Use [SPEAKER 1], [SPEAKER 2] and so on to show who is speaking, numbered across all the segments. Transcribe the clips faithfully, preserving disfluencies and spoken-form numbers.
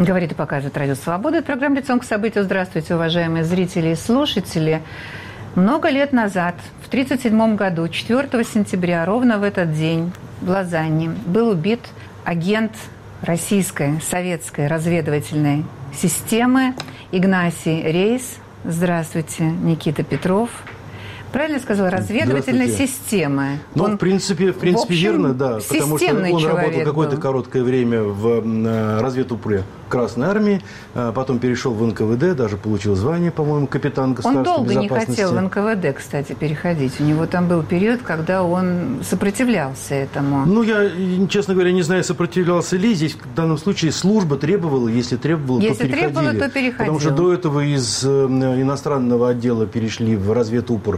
[SPEAKER 1] Говорит и показывает Радио Свобода. Это программа «Лицом к событию». Здравствуйте, уважаемые зрители и слушатели. Много лет назад, в тридцать седьмом году, четвёртого сентября, ровно в этот день, в Лозанне, был убит агент российской советской разведывательной системы Игнатий Рейс. Здравствуйте, Никита Петров. Правильно сказал, разведывательной системы.
[SPEAKER 2] Ну,
[SPEAKER 1] он,
[SPEAKER 2] в принципе, в принципе
[SPEAKER 1] в общем,
[SPEAKER 2] верно, да. Потому что он работал какое-то
[SPEAKER 1] был.
[SPEAKER 2] короткое время в разведупре Красной Армии, потом перешел в эн ка вэ дэ, даже получил звание, по-моему, капитан государственной безопасности.
[SPEAKER 1] Он долго не хотел в эн ка вэ дэ, кстати, переходить. У него там был период, когда он сопротивлялся этому.
[SPEAKER 2] Ну, я, честно говоря, не знаю, сопротивлялся ли. Здесь в данном случае служба требовала, если требовала,
[SPEAKER 1] если
[SPEAKER 2] то переходили.
[SPEAKER 1] Требовала, то переходил.
[SPEAKER 2] Потому что до этого из иностранного отдела перешли в разведупр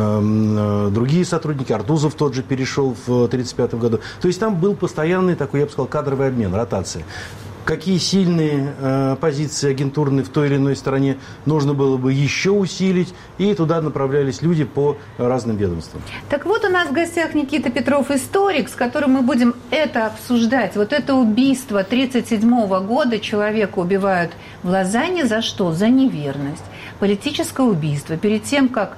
[SPEAKER 2] другие сотрудники. Артузов тот же перешел в тридцать пятом году. То есть там был постоянный такой, я бы сказал, кадровый обмен, ротация. Какие сильные э, позиции агентурные в той или иной стране нужно было бы еще усилить, и туда направлялись люди по разным ведомствам.
[SPEAKER 1] Так вот, у нас в гостях Никита Петров, историк, с которым мы будем это обсуждать. Вот это убийство тридцать седьмого года, человека убивают в Лозанне за что? За неверность. Политическое убийство. Перед тем, как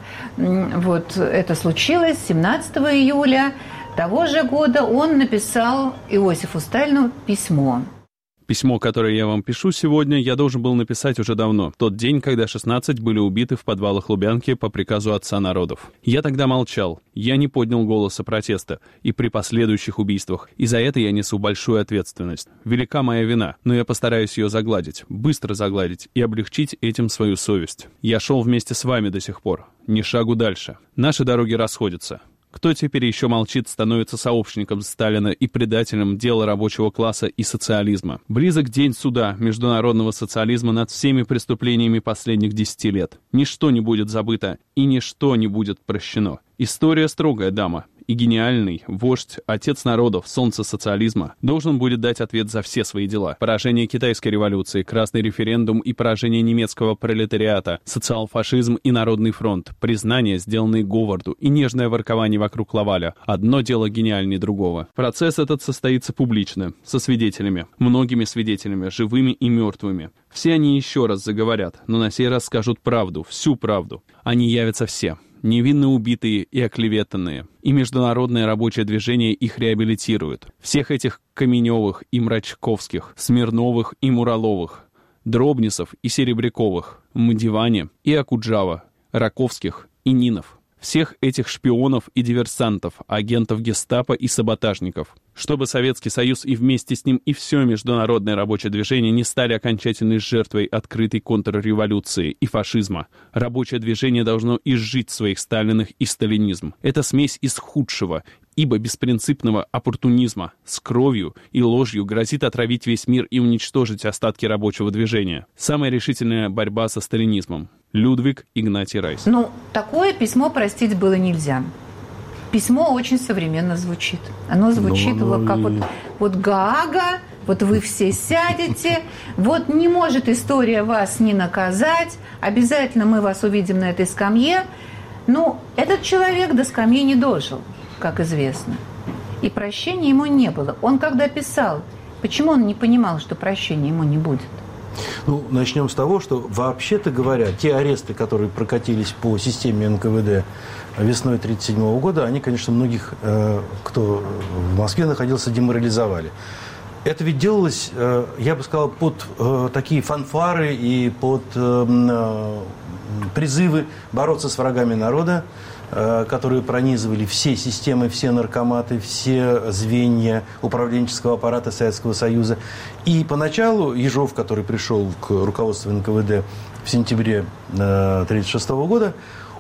[SPEAKER 1] вот это случилось, семнадцатого июля того же года он написал Иосифу Сталину письмо.
[SPEAKER 3] Письмо, которое я вам пишу сегодня, я должен был написать уже давно, в тот день, когда шестнадцать были убиты в подвалах Лубянки по приказу отца народов. Я тогда молчал, я не поднял голоса протеста и при последующих убийствах, и за это я несу большую ответственность. Велика моя вина, но я постараюсь ее загладить, быстро загладить и облегчить этим свою совесть. Я шел вместе с вами до сих пор, ни шагу дальше. Наши дороги расходятся. Кто теперь еще молчит, становится сообщником Сталина и предателем дела рабочего класса и социализма. Близок день суда международного социализма над всеми преступлениями последних десяти лет. Ничто не будет забыто и ничто не будет прощено. История строгая дама, и гениальный вождь, отец народов, солнце социализма, должен будет дать ответ за все свои дела. Поражение китайской революции, красный референдум и поражение немецкого пролетариата, социал-фашизм и народный фронт, признания, сделанные Говарду, и нежное воркование вокруг Лаваля. Одно дело гениальнее другого. Процесс этот состоится публично, со свидетелями, многими свидетелями, живыми и мертвыми. Все они еще раз заговорят, но на сей раз скажут правду, всю правду. Они явятся все. Невинно убитые и оклеветанные, и международное рабочее движение их реабилитирует. Всех этих Каменевых и Мрачковских, Смирновых и Мураловых, Дробнисов и Серебряковых, Мдивани и Акуджава, Раковских и Нинов. Всех этих шпионов и диверсантов, агентов гестапо и саботажников. Чтобы Советский Союз и вместе с ним и все международное рабочее движение не стали окончательной жертвой открытой контрреволюции и фашизма. Рабочее движение должно изжить своих Сталиных и сталинизм. Это смесь из худшего, ибо беспринципного оппортунизма с кровью и ложью грозит отравить весь мир и уничтожить остатки рабочего движения. Самая решительная борьба со сталинизмом. Людвиг Игнатий Рейс.
[SPEAKER 1] Ну, такое письмо простить было нельзя. Письмо очень современно звучит. Оно звучит ну, оно... как вот, вот Гаага, вот вы все сядете, вот не может история вас не наказать, обязательно мы вас увидим на этой скамье. Ну, этот человек до скамьи не дожил, как известно. И прощения ему не было. Он когда писал, почему он не понимал, что прощения ему не будет?
[SPEAKER 2] Ну, начнем с того, что, вообще-то говоря, те аресты, которые прокатились по системе эн ка вэ дэ весной тридцать седьмого года, они, конечно, многих, э, кто в Москве находился, деморализовали. Это ведь делалось, э, я бы сказал, под э, такие фанфары и под э, э, призывы бороться с врагами народа, которые пронизывали все системы, все наркоматы, все звенья управленческого аппарата Советского Союза. И поначалу Ежов, который пришел к руководству эн ка вэ дэ в сентябре тысяча девятьсот тридцать шестого года,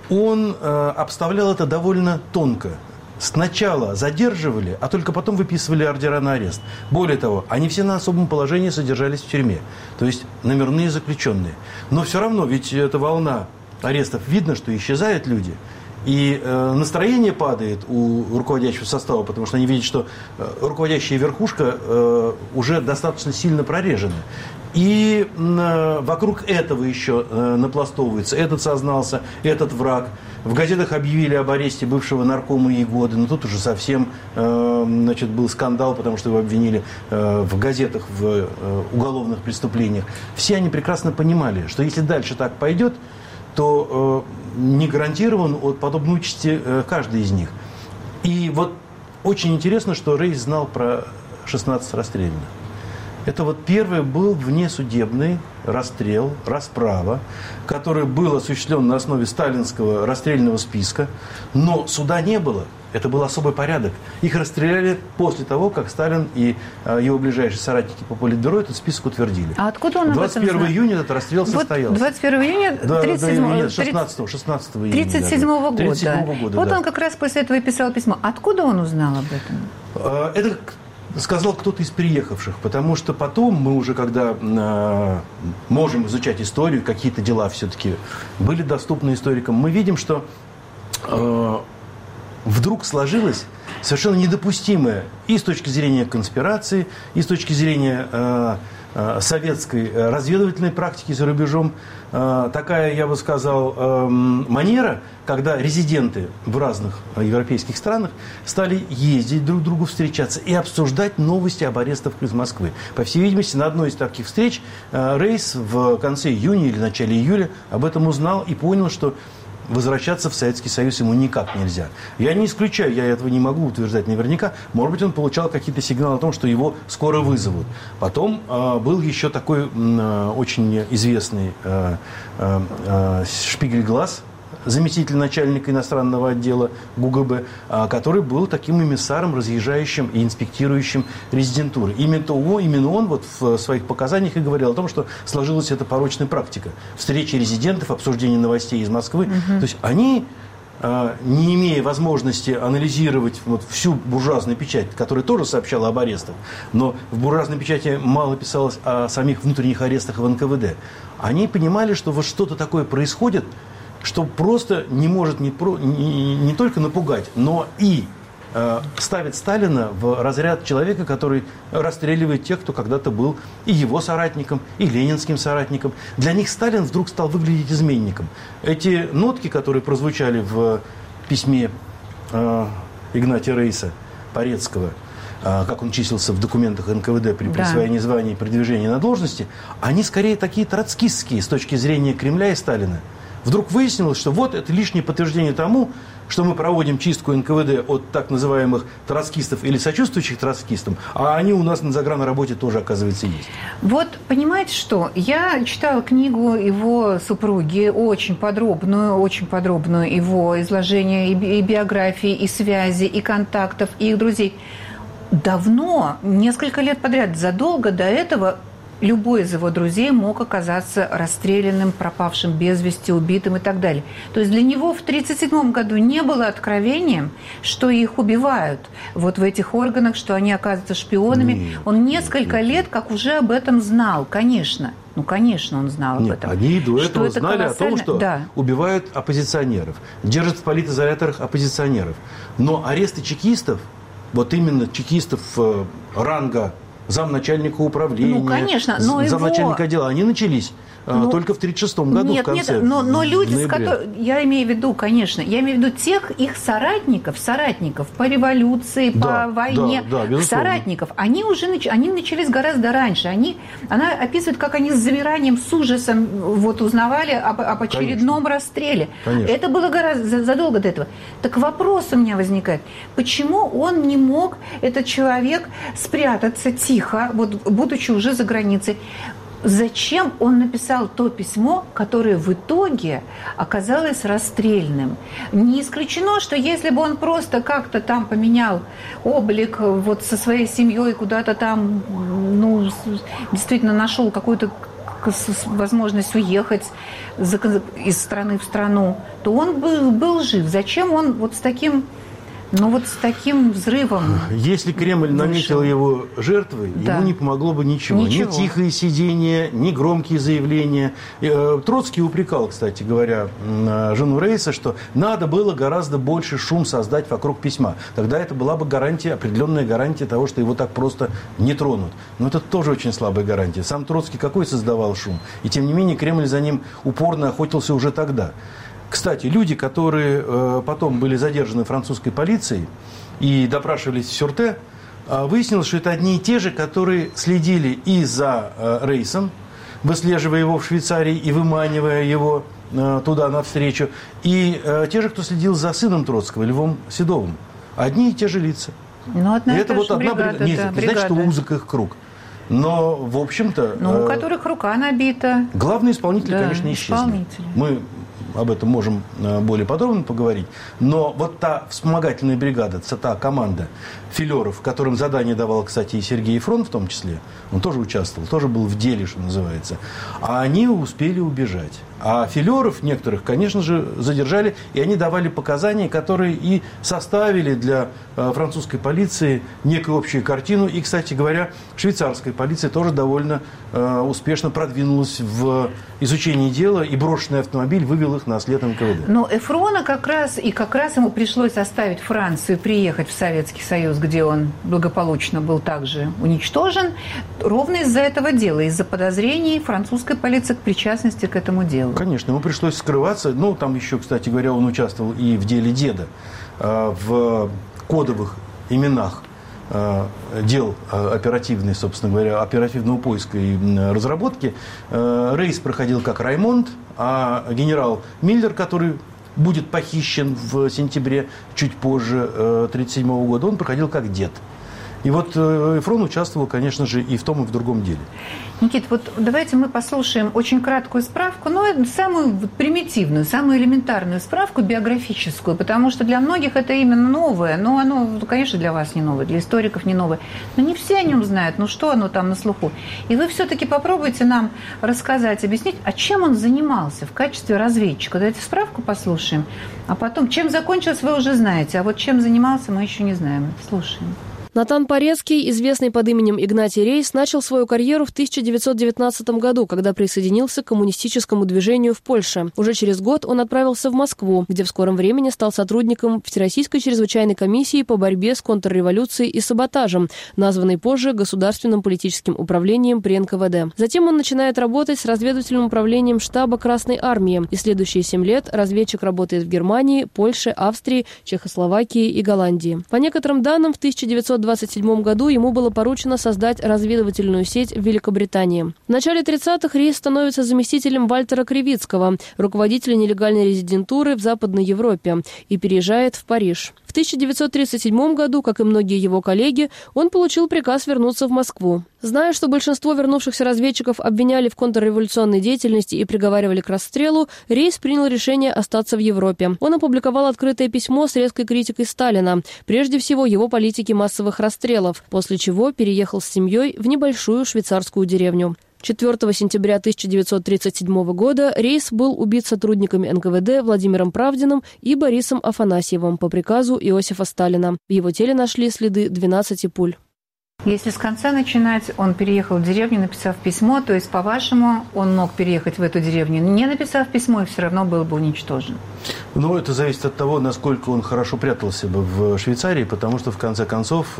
[SPEAKER 2] он обставлял это довольно тонко. Сначала задерживали, а только потом выписывали ордера на арест. Более того, они все на особом положении содержались в тюрьме. То есть номерные заключенные. Но все равно, ведь эта волна арестов, видно, что исчезают люди. И э, настроение падает у руководящего состава, потому что они видят, что э, руководящая верхушка э, уже достаточно сильно прорежена. И э, вокруг этого еще э, напластовывается. Этот сознался, этот враг. В газетах объявили об аресте бывшего наркома Ягоды. Но тут уже совсем э, значит, был скандал, потому что его обвинили э, в газетах в э, уголовных преступлениях. Все они прекрасно понимали, что если дальше так пойдет, то э, не гарантирован от подобной участи э, каждый из них. И вот очень интересно, что Рейс знал про шестнадцать расстрелянных. Это вот первый был внесудебный расстрел, расправа, который был осуществлен на основе сталинского расстрельного списка, но суда не было. Это был особый порядок. Их расстреляли после того, как Сталин и э, его ближайшие соратники по Политбюро этот список утвердили.
[SPEAKER 1] А откуда он об этом знал?
[SPEAKER 2] двадцать первого июня этот расстрел
[SPEAKER 1] вот
[SPEAKER 2] состоялся.
[SPEAKER 1] двадцать первого июня
[SPEAKER 2] шестнадцатого июня.
[SPEAKER 1] тридцать седьмого года.
[SPEAKER 2] тридцать седьмого года,
[SPEAKER 1] вот
[SPEAKER 2] да.
[SPEAKER 1] Он как раз после этого и писал письмо. Откуда он узнал об этом?
[SPEAKER 2] Это сказал кто-то из приехавших, потому что потом мы уже, когда э, можем изучать историю, какие-то дела все-таки были доступны историкам, мы видим, что э, вдруг сложилось совершенно недопустимое и с точки зрения конспирации, и с точки зрения э, э, советской разведывательной практики за рубежом, э, такая, я бы сказал, э, манера, когда резиденты в разных европейских странах стали ездить друг к другу, встречаться и обсуждать новости об арестах из Москвы. По всей видимости, на одной из таких встреч э, Рейс в конце июня или начале июля об этом узнал и понял, что возвращаться в Советский Союз ему никак нельзя. Я не исключаю, я этого не могу утверждать наверняка. Может быть, он получал какие-то сигналы о том, что его скоро вызовут. Потом э, был еще такой э, очень известный э, э, э, Шпигель-Глас, заместитель начальника иностранного отдела ГУГБ, который был таким эмиссаром, разъезжающим и инспектирующим резидентуры. Именно он, именно он вот в своих показаниях и говорил о том, что сложилась эта порочная практика. Встречи резидентов, обсуждение новостей из Москвы. Угу. То есть они, не имея возможности анализировать вот всю буржуазную печать, которая тоже сообщала об арестах, но в буржуазной печати мало писалось о самих внутренних арестах в эн ка вэ дэ, они понимали, что вот что-то такое происходит, что просто не может не, про, не, не только напугать, но и э, ставит Сталина в разряд человека, который расстреливает тех, кто когда-то был и его соратником, и ленинским соратником. Для них Сталин вдруг стал выглядеть изменником. Эти нотки, которые прозвучали в письме э, Игнатия Рейса Порецкого, э, как он числился в документах эн ка вэ дэ при присвоении да. звания и продвижении на должности, они скорее такие троцкистские с точки зрения Кремля и Сталина. Вдруг выяснилось, что вот это лишнее подтверждение тому, что мы проводим чистку эн ка вэ дэ от так называемых троцкистов или сочувствующих троцкистам, а они у нас на загранработе тоже, оказывается, есть.
[SPEAKER 1] Вот, понимаете что, я читала книгу его супруги, очень подробную, очень подробную его изложение и биографии, и связи, и контактов, и их друзей. Давно, несколько лет подряд, задолго до этого любой из его друзей мог оказаться расстрелянным, пропавшим без вести, убитым и так далее. То есть для него в тысяча девятьсот тридцать седьмом году не было откровением, что их убивают вот в этих органах, что они оказываются шпионами. Нет, Он несколько нет, лет как уже об этом знал, конечно. Ну, конечно, он знал
[SPEAKER 2] Нет,
[SPEAKER 1] об этом.
[SPEAKER 2] Они до
[SPEAKER 1] что
[SPEAKER 2] этого
[SPEAKER 1] это
[SPEAKER 2] знали
[SPEAKER 1] колоссально...
[SPEAKER 2] о том, что
[SPEAKER 1] да.
[SPEAKER 2] убивают оппозиционеров, держат в политизоляторах оппозиционеров. Но аресты чекистов, вот именно чекистов э, ранга замначальника управления,
[SPEAKER 1] ну, конечно, но
[SPEAKER 2] замначальника
[SPEAKER 1] его...
[SPEAKER 2] отдела, они начались
[SPEAKER 1] ну,
[SPEAKER 2] только в тридцать шестом году,
[SPEAKER 1] нет,
[SPEAKER 2] в конце
[SPEAKER 1] нет, но, но люди,
[SPEAKER 2] ноября.
[SPEAKER 1] с которыми, я имею в виду, конечно, я имею в виду тех их соратников, соратников по революции,
[SPEAKER 2] да,
[SPEAKER 1] по войне,
[SPEAKER 2] да, да,
[SPEAKER 1] соратников, они уже нач... они начались гораздо раньше. Они... Она описывает, как они с замиранием, с ужасом вот, узнавали об, об очередном конечно. расстреле. Конечно. Это было гораздо задолго до этого. Так вопрос у меня возникает, почему он не мог, этот человек, спрятаться тихо, вот, будучи уже за границей? Зачем он написал то письмо, которое в итоге оказалось расстрельным? Не исключено, что если бы он просто как-то там поменял облик вот со своей семьей, куда-то там, ну, действительно нашел какую-то возможность уехать из страны в страну, то он был, был жив. Зачем он вот с таким Ну вот с таким взрывом...
[SPEAKER 2] Если Кремль наметил вышел. его жертвой, да. ему не помогло бы ничего. ничего. Ни тихое сидение, ни громкие заявления. Троцкий упрекал, кстати говоря, жену Рейса, что надо было гораздо больше шум создать вокруг письма. Тогда это была бы гарантия, определенная гарантия того, что его так просто не тронут. Но это тоже очень слабая гарантия. Сам Троцкий какой создавал шум? И тем не менее Кремль за ним упорно охотился уже тогда. Кстати, люди, которые э, потом были задержаны французской полицией и допрашивались в Сюрте, э, выяснилось, что это одни и те же, которые следили и за э, Рейсом, выслеживая его в Швейцарии и выманивая его э, туда навстречу, и э, те же, кто следил за сыном Троцкого, Львом Седовым. Одни и те же лица.
[SPEAKER 1] Ну, одна
[SPEAKER 2] и это вот одна
[SPEAKER 1] бригада,
[SPEAKER 2] бригада. Не,
[SPEAKER 1] да,
[SPEAKER 2] не значит, что узок их круг. Но, в общем-то...
[SPEAKER 1] Ну, у которых рука набита.
[SPEAKER 2] Главные исполнители, да, конечно, исчезли.
[SPEAKER 1] Исполнители.
[SPEAKER 2] Мы об этом можем более подробно поговорить. Но вот та вспомогательная бригада, та команда филеров, которым задание давал, кстати, и Сергей Фрон в том числе, он тоже участвовал, тоже был в деле, что называется, а они успели убежать. А филеров некоторых, конечно же, задержали, и они давали показания, которые и составили для французской полиции некую общую картину. И, кстати говоря, швейцарская полиция тоже довольно успешно продвинулась в изучении дела, и брошенный автомобиль вывел их на след эн ка вэ дэ.
[SPEAKER 1] Но Эфрона как раз, и как раз ему пришлось оставить Францию, приехать в Советский Союз, где он благополучно был также уничтожен, ровно из-за этого дела, из-за подозрений французской полиции к причастности к этому делу.
[SPEAKER 2] Конечно, ему пришлось скрываться. Ну, там еще, кстати говоря, он участвовал и в деле деда, в кодовых именах дел оперативной, собственно говоря, оперативного поиска и разработки. Рейс проходил как Раймонд, а генерал Миллер, который будет похищен в сентябре, чуть позже тысяча девятьсот тридцать седьмого года, он проходил как дед. И вот Эфрон участвовал, конечно же, и в том, и в другом деле.
[SPEAKER 1] Никит, вот давайте мы послушаем очень краткую справку, но самую примитивную, самую элементарную справку биографическую, потому что для многих это именно новое, но оно, конечно, для вас не новое, для историков не новое, но не все о нем знают, ну что оно там на слуху. И вы все-таки попробуйте нам рассказать, объяснить, а чем он занимался в качестве разведчика. Давайте справку послушаем, а потом, чем закончилось, вы уже знаете, а вот чем занимался, мы еще не знаем. Слушаем.
[SPEAKER 4] Натан Порецкий, известный под именем Игнатий Рейс, начал свою карьеру в тысяча девятьсот девятнадцатом году, когда присоединился к коммунистическому движению в Польше. Уже через год он отправился в Москву, где в скором времени стал сотрудником Всероссийской чрезвычайной комиссии по борьбе с контрреволюцией и саботажем, названной позже Государственным политическим управлением при эн ка вэ дэ. Затем он начинает работать с разведывательным управлением штаба Красной армии, и следующие семь лет разведчик работает в Германии, Польше, Австрии, Чехословакии и Голландии. По некоторым данным, в тысяча девятьсот двадцать седьмом году ему было поручено создать разведывательную сеть в Великобритании. В начале тридцатых Рейс становится заместителем Вальтера Кривицкого, руководителя нелегальной резидентуры в Западной Европе, и переезжает в Париж. В тысяча девятьсот тридцать седьмом году, как и многие его коллеги, он получил приказ вернуться в Москву. Зная, что большинство вернувшихся разведчиков обвиняли в контрреволюционной деятельности и приговаривали к расстрелу, Рейс принял решение остаться в Европе. Он опубликовал открытое письмо с резкой критикой Сталина, прежде всего его политики массовых расстрелов, после чего переехал с семьей в небольшую швейцарскую деревню. четвёртого сентября тысяча девятьсот тридцать седьмого года Рейс был убит сотрудниками эн ка вэ дэ Владимиром Правдиным и Борисом Афанасьевым по приказу Иосифа Сталина. В его теле нашли следы двенадцати пуль.
[SPEAKER 1] Если с конца начинать, он переехал в деревню, написав письмо, то есть, по-вашему, он мог переехать в эту деревню, не написав письмо, и все равно был бы уничтожен?
[SPEAKER 2] Ну, это зависит от того, насколько он хорошо прятался бы в Швейцарии, потому что, в конце концов,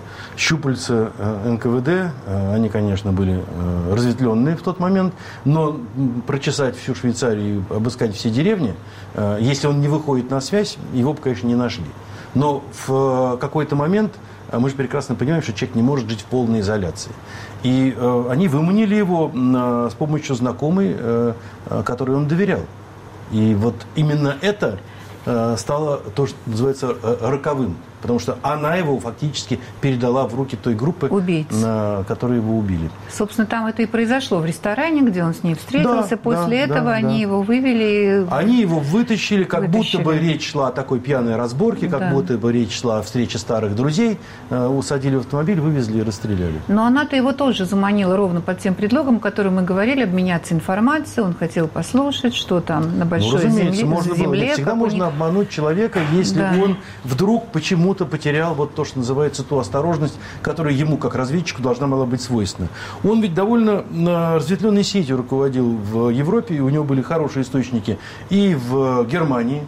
[SPEAKER 2] щупальца эн ка вэ дэ, они, конечно, были разветвленные в тот момент, но прочесать всю Швейцарию, обыскать все деревни, если он не выходит на связь, его бы, конечно, не нашли. Но в какой-то момент... Мы же прекрасно понимаем, что человек не может жить в полной изоляции. И э, они выманили его э, с помощью знакомой, э, которой он доверял. И вот именно это э, стало то, что называется э, роковым потому что она его фактически передала в руки той группы, на, которые его убили.
[SPEAKER 1] Собственно, там это и произошло в ресторане, где он с ней встретился. Да, После да, этого да, они да. его вывели.
[SPEAKER 2] Они его вытащили, как вытащили. будто бы речь шла о такой пьяной разборке, как да. будто бы речь шла о встрече старых друзей. Усадили в автомобиль, вывезли и расстреляли.
[SPEAKER 1] Но она-то его тоже заманила ровно под тем предлогом, о котором мы говорили, обменяться информацией. Он хотел послушать, что там на большой
[SPEAKER 2] ну,
[SPEAKER 1] земле.
[SPEAKER 2] Можно
[SPEAKER 1] земле
[SPEAKER 2] было. Всегда можно них... обмануть человека, если да. он вдруг почему-то потерял вот то, что называется, ту осторожность, которая ему, как разведчику, должна была быть свойственна. Он ведь довольно разветвленной сетью руководил в Европе, и у него были хорошие источники и в Германии,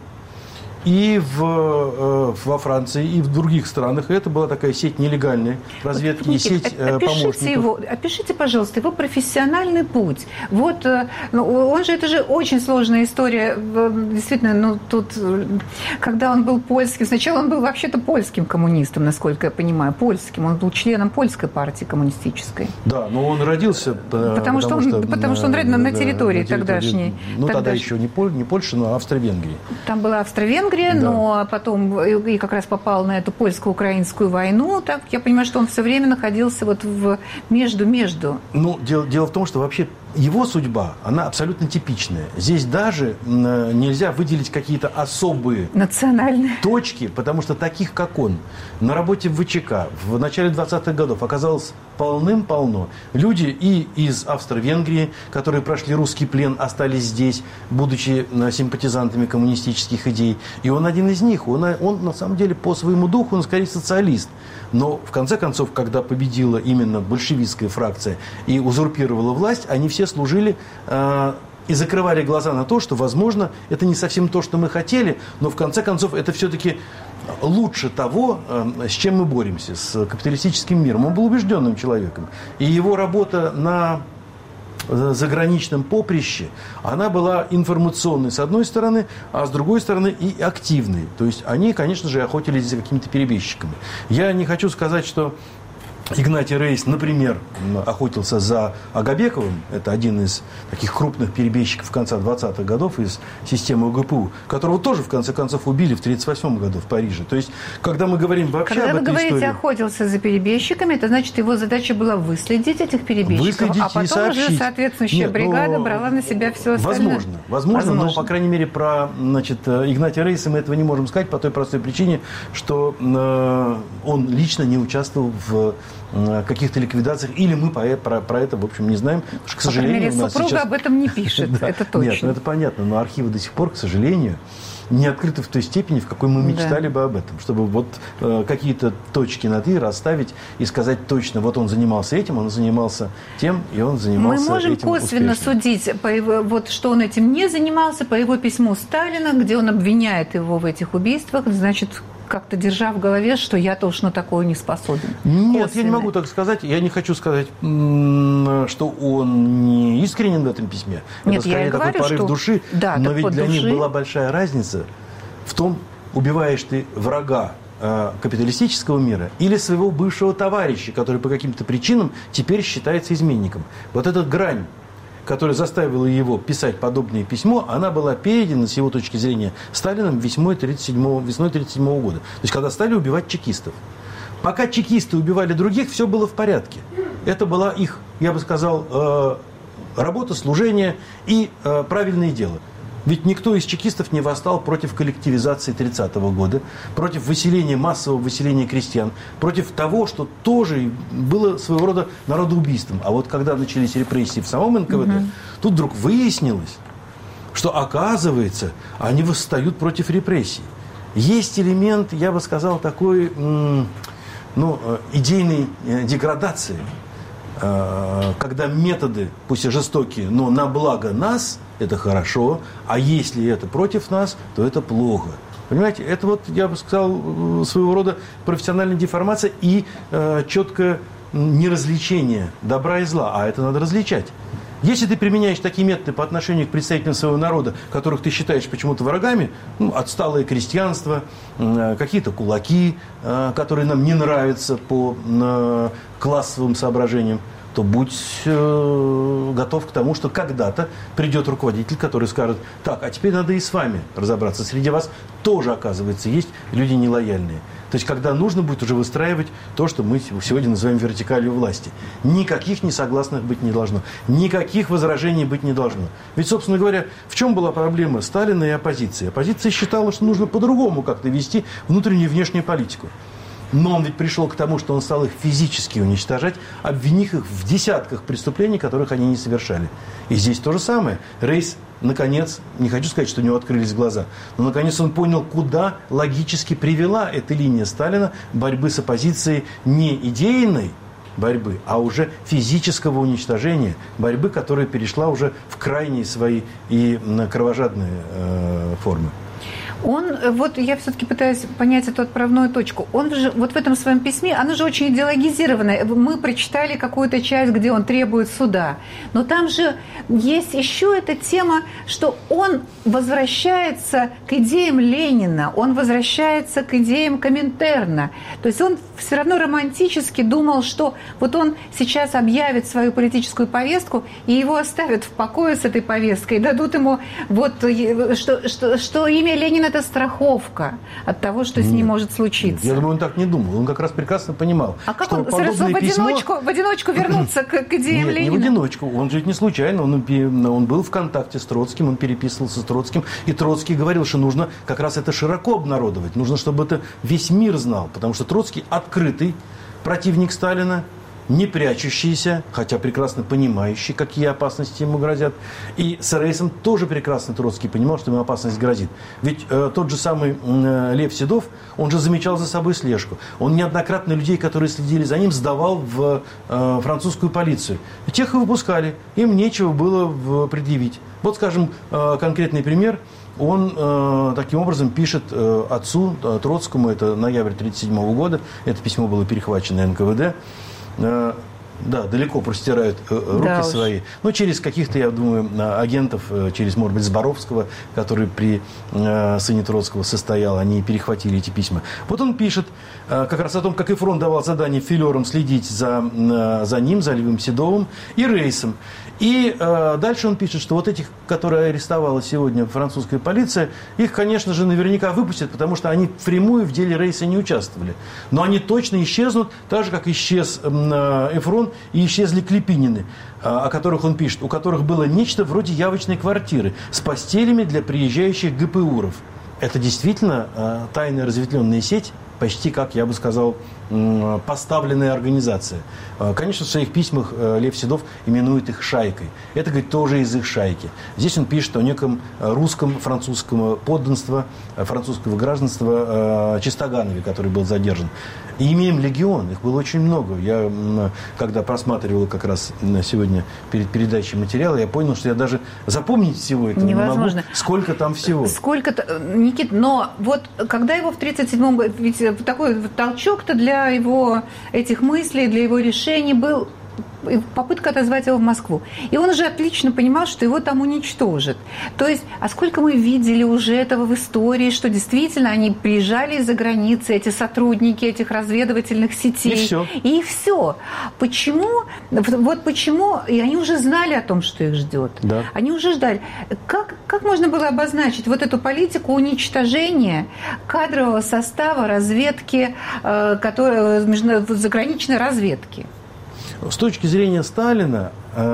[SPEAKER 2] и в, во Франции, и в других странах. И это была такая сеть нелегальной разведки, вот, сеть опишите помощников.
[SPEAKER 1] Его, опишите, пожалуйста, его профессиональный путь. Вот, ну, он же, это же очень сложная история. Действительно, ну, тут, когда он был польским, сначала он был вообще-то польским коммунистом, насколько я понимаю, польским. Он был членом польской партии коммунистической.
[SPEAKER 2] Да, но он родился...
[SPEAKER 1] Потому, потому, что, он, что, потому что он родился на, на территории да, тогдашней.
[SPEAKER 2] Ну,
[SPEAKER 1] тогда
[SPEAKER 2] тогда еще не, Поль, не Польша, но Австро-Венгрия.
[SPEAKER 1] Там была Австро-Венгрия. Да. Но потом и как раз попал на эту польско-украинскую войну. Так, я понимаю, что он все время находился вот в между-между.
[SPEAKER 2] Ну, дело, дело в том, что вообще его судьба, она абсолютно типичная. Здесь даже нельзя выделить какие-то особые
[SPEAKER 1] национальные
[SPEAKER 2] точки, потому что таких, как он, на работе в ВЧК в начале двадцатых годов оказалось полным-полно. Люди и из Австро-Венгрии, которые прошли русский плен, остались здесь, будучи симпатизантами коммунистических идей. И он один из них. Он, он на самом деле по своему духу, он скорее социалист. Но в конце концов, когда победила именно большевистская фракция и узурпировала власть, они все служили э, и закрывали глаза на то, что, возможно, это не совсем то, что мы хотели, но в конце концов это все-таки лучше того, э, с чем мы боремся, с капиталистическим миром. Он был убежденным человеком. И его работа на заграничном поприще, она была информационной с одной стороны, а с другой стороны и активной. То есть они, конечно же, охотились за какими-то перебежчиками. Я не хочу сказать, что Игнатий Рейс, например, охотился за Агабековым, это один из таких крупных перебежчиков конца двадцатых годов из системы ОГПУ, которого тоже, в конце концов, убили в тридцать восьмом году в Париже. То есть, когда мы говорим вообще
[SPEAKER 1] когда
[SPEAKER 2] об этой истории...
[SPEAKER 1] Когда вы говорите, охотился за перебежчиками, это значит, его задача была выследить этих перебежчиков,
[SPEAKER 2] выследить
[SPEAKER 1] а потом уже соответствующая
[SPEAKER 2] Нет,
[SPEAKER 1] бригада брала на себя все остальное.
[SPEAKER 2] Возможно, возможно, возможно, но, по крайней мере, про значит, Игнатия Рейса мы этого не можем сказать по той простой причине, что э, он лично не участвовал в каких-то ликвидациях, или мы про, про, про это, в общем, не знаем, потому что, к сожалению,
[SPEAKER 1] мере,
[SPEAKER 2] у нас
[SPEAKER 1] супруга
[SPEAKER 2] сейчас...
[SPEAKER 1] об этом не пишет, это точно.
[SPEAKER 2] Нет, ну это понятно, но архивы до сих пор, к сожалению, не открыты в той степени, в какой мы мечтали да. бы об этом, чтобы вот э, какие-то точки над «и» расставить и сказать точно, вот он занимался этим, он занимался тем, и он занимался этим.
[SPEAKER 1] Мы можем
[SPEAKER 2] этим
[SPEAKER 1] косвенно
[SPEAKER 2] успешно.
[SPEAKER 1] судить, по его, вот, что он этим не занимался, по его письму Сталина, где он обвиняет его в этих убийствах, значит, как-то держа в голове, что я-то уж на такое не способен.
[SPEAKER 2] Нет, косвенно. Я не могу так сказать. Я не хочу сказать, что он не искренен в этом письме.
[SPEAKER 1] Нет,
[SPEAKER 2] это скорее
[SPEAKER 1] я
[SPEAKER 2] такой
[SPEAKER 1] говорю,
[SPEAKER 2] порыв
[SPEAKER 1] что...
[SPEAKER 2] души.
[SPEAKER 1] Да,
[SPEAKER 2] но ведь для
[SPEAKER 1] души...
[SPEAKER 2] них была большая разница в том, убиваешь ты врага э, капиталистического мира или своего бывшего товарища, который по каким-то причинам теперь считается изменником. Вот эта грань, которая заставила его писать подобное письмо, она была передана, с его точки зрения, Сталином весной тридцать седьмого, весной тридцать седьмого года. То есть, когда стали убивать чекистов. Пока чекисты убивали других, все было в порядке. Это была их, я бы сказал, работа, служение и правильное дело. Ведь никто из чекистов не восстал против коллективизации тридцатого года, против выселения, массового выселения крестьян, против того, что тоже было своего рода народоубийством. А вот когда начались репрессии в самом эн ка вэ дэ, угу. тут вдруг выяснилось, что, оказывается, они восстают против репрессий. Есть элемент, я бы сказал, такой ну, идейной деградации, когда методы, пусть и жестокие, но на благо нас, это хорошо, а если это против нас, то это плохо. Понимаете, это вот, я бы сказал, своего рода профессиональная деформация и э, четкое неразличение добра и зла, а это надо различать. Если ты применяешь такие методы по отношению к представителям своего народа, которых ты считаешь почему-то врагами, ну, отсталое крестьянство, э, какие-то кулаки, э, которые нам не нравятся по э, классовым соображениям, то будь э, готов к тому, что когда-то придет руководитель, который скажет: так, а теперь надо и с вами разобраться. Среди вас тоже, оказывается, есть люди нелояльные. То есть, когда нужно будет уже выстраивать то, что мы сегодня называем вертикалью власти. Никаких несогласных быть не должно. Никаких возражений быть не должно. Ведь, собственно говоря, в чем была проблема Сталина и оппозиции? Оппозиция считала, что нужно по-другому как-то вести внутреннюю и внешнюю политику. Но он ведь пришел к тому, что он стал их физически уничтожать, обвинив их в десятках преступлений, которых они не совершали. И здесь то же самое. Рейс, наконец, не хочу сказать, что у него открылись глаза, но наконец он понял, куда логически привела эта линия Сталина борьбы с оппозицией, не идейной борьбы, а уже физического уничтожения, борьбы, которая перешла уже в крайние свои и кровожадные э, формы.
[SPEAKER 1] Он, вот я все-таки пытаюсь понять эту отправную точку. Он же, вот в этом своем письме, оно же очень идеологизированное. Мы прочитали какую-то часть, где он требует суда. Но там же есть еще эта тема, что он возвращается к идеям Ленина, он возвращается к идеям Коминтерна. То есть он все равно романтически думал, что вот он сейчас объявит свою политическую повестку, и его оставят в покое с этой повесткой, дадут ему вот, что, что, что имя Ленина – это страховка от того, что с ним нет, может случиться.
[SPEAKER 2] Нет, я думаю, он так не думал. Он как раз прекрасно понимал,
[SPEAKER 1] а как
[SPEAKER 2] что
[SPEAKER 1] он сразу в одиночку,
[SPEAKER 2] письмо...
[SPEAKER 1] в одиночку вернуться к, к идеям
[SPEAKER 2] Нет,
[SPEAKER 1] Ленина?
[SPEAKER 2] не в одиночку. Он же не случайно. Он, он был в контакте с Троцким, он переписывался с Троцким. И Троцкий говорил, что нужно как раз это широко обнародовать. Нужно, чтобы это весь мир знал. Потому что Троцкий открытый противник Сталина, не прячущийся, хотя прекрасно понимающий, какие опасности ему грозят. И с Рейсом тоже прекрасно Троцкий понимал, что ему опасность грозит. Ведь э, тот же самый э, Лев Седов, он же замечал за собой слежку. Он неоднократно людей, которые следили за ним, сдавал в э, французскую полицию. И тех и выпускали. Им нечего было в, предъявить. Вот, скажем, э, конкретный пример. Он э, таким образом пишет э, отцу э, Троцкому, это ноябрь тысяча девятьсот тридцать седьмого года, это письмо было перехвачено эн ка вэ дэ, э, да, далеко простирают э, руки да свои, но через каких-то, я думаю, агентов, э, через, может быть, Зборовского, который при э, сыне Троцкого состоял, они перехватили эти письма. Вот он пишет э, как раз о том, как Эфрон давал задание филерам следить за, э, за ним, за Львом Седовым и Рейсом. И э, дальше он пишет, что вот этих, которые арестовала сегодня французская полиция, их, конечно же, наверняка выпустят, потому что они впрямую в деле Рейса не участвовали. Но они точно исчезнут, так же, как исчез э, Эфрон и исчезли Клепинины, э, о которых он пишет, у которых было нечто вроде явочной квартиры с постелями для приезжающих гэ пэ уров. Это действительно э, тайная разветвленная сеть, почти, как я бы сказал, поставленная организация. Конечно, в своих письмах Лев Седов именует их шайкой. Это, говорит, тоже из их шайки. Здесь он пишет о неком русском французском подданства, французского гражданства Чистоганове, который был задержан. И имеем легион, их было очень много. Я, когда просматривал как раз сегодня перед передачей материала, я понял, что я даже запомнить всего этого невозможно. Не могу. Сколько там всего.
[SPEAKER 1] Сколько-то, Никит, но вот когда его в тридцать седьмом году, ведь такой толчок-то для его этих мыслей, для его решений был попытка отозвать его в Москву. И он уже отлично понимал, что его там уничтожат. То есть, а сколько мы видели уже этого в истории, что действительно они приезжали из-за границы, эти сотрудники этих разведывательных сетей.
[SPEAKER 2] И все.
[SPEAKER 1] И все. Почему? Вот почему? И они уже знали о том, что их ждет.
[SPEAKER 2] Да.
[SPEAKER 1] Они уже ждали. Как, как можно было обозначить вот эту политику уничтожения кадрового состава разведки, э, которая, заграничной разведки?
[SPEAKER 2] С точки зрения Сталина,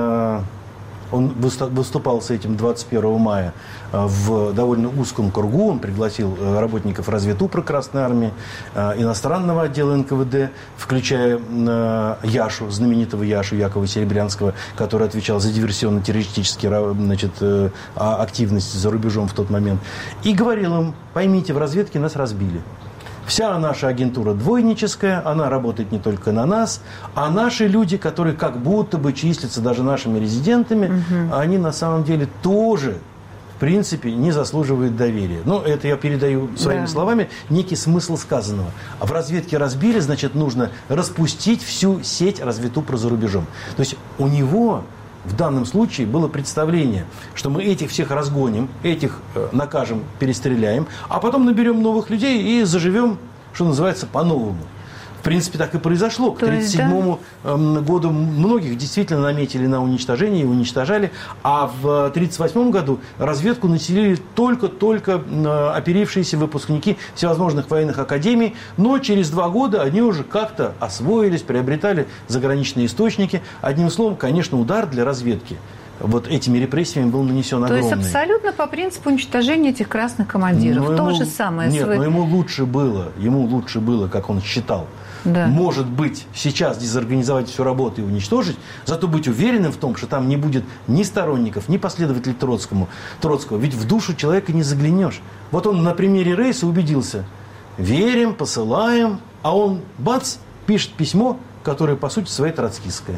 [SPEAKER 2] он выступал с этим двадцать первого мая в довольно узком кругу. Он пригласил работников разведупра Красной Армии, иностранного отдела эн ка вэ дэ, включая Яшу, знаменитого Яшу Якова Серебрянского, который отвечал за диверсионно-террористические, значит, активности за рубежом в тот момент. И говорил им: поймите, в разведке нас разбили. Вся наша агентура двойническая, она работает не только на нас, а наши люди, которые как будто бы числятся даже нашими резидентами, угу. они на самом деле тоже, в принципе, не заслуживают доверия. Ну, это я передаю своими да. словами некий смысл сказанного. А в разведке разбили, значит, нужно распустить всю сеть разведупра за рубежом. То есть у него... В данном случае было представление, что мы этих всех разгоним, этих э, накажем, перестреляем, а потом наберем новых людей и заживем, что называется, по-новому. В принципе, так и произошло. К
[SPEAKER 1] То есть,
[SPEAKER 2] тридцать седьмому да? году многих действительно наметили на уничтожение и уничтожали. А в тридцать восьмом году разведку населили только-только оперившиеся выпускники всевозможных военных академий. Но через два года они уже как-то освоились, приобретали заграничные источники. Одним словом, конечно, удар для разведки вот этими репрессиями был нанесен огромный.
[SPEAKER 1] То есть абсолютно по принципу уничтожения этих красных командиров.
[SPEAKER 2] Но
[SPEAKER 1] То
[SPEAKER 2] ему,
[SPEAKER 1] же самое.
[SPEAKER 2] Нет,
[SPEAKER 1] свой...
[SPEAKER 2] но ему лучше было, ему лучше было, как он считал. Да. Может быть, сейчас дезорганизовать всю работу и уничтожить, зато быть уверенным в том, что там не будет ни сторонников, ни последователей Троцкому, Троцкого. Ведь в душу человека не заглянешь. Вот он на примере Рейса убедился. Верим, посылаем, а он, бац, пишет письмо, которое, по сути, своей троцкистское.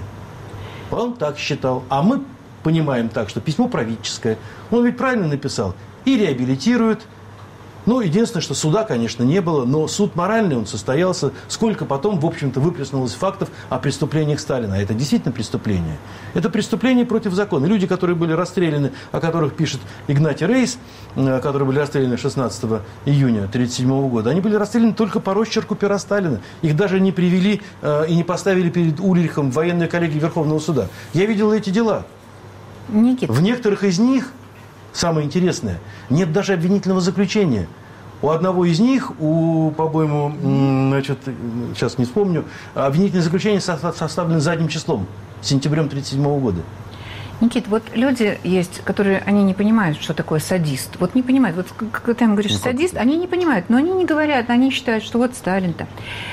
[SPEAKER 2] Он так считал. А мы понимаем так, что письмо правительское. Он ведь правильно написал. И реабилитирует. Ну, единственное, что суда, конечно, не было, но суд моральный, он состоялся. Сколько потом, в общем-то, выплеснулось фактов о преступлениях Сталина. А это действительно преступление. Это преступление против закона. Люди, которые были расстреляны, о которых пишет Игнатий Рейс, которые были расстреляны шестнадцатого июня тысяча девятьсот тридцать седьмого года, они были расстреляны только по росчерку пера Сталина. Их даже не привели э, и не поставили перед Ульрихом в военной коллегии Верховного суда. Я видел эти дела.
[SPEAKER 1] Никита.
[SPEAKER 2] В некоторых из них, самое интересное, нет даже обвинительного заключения. У одного из них, у, по-моему, значит, сейчас не вспомню, обвинительное заключение составлено задним числом, сентябрем тысяча девятьсот тридцать седьмого года.
[SPEAKER 1] Никит, вот люди есть, которые, они не понимают, что такое садист. Вот не понимают. Вот когда ты им говоришь ну, садист, они не понимают, но они не говорят, они считают, что вот Сталин-то.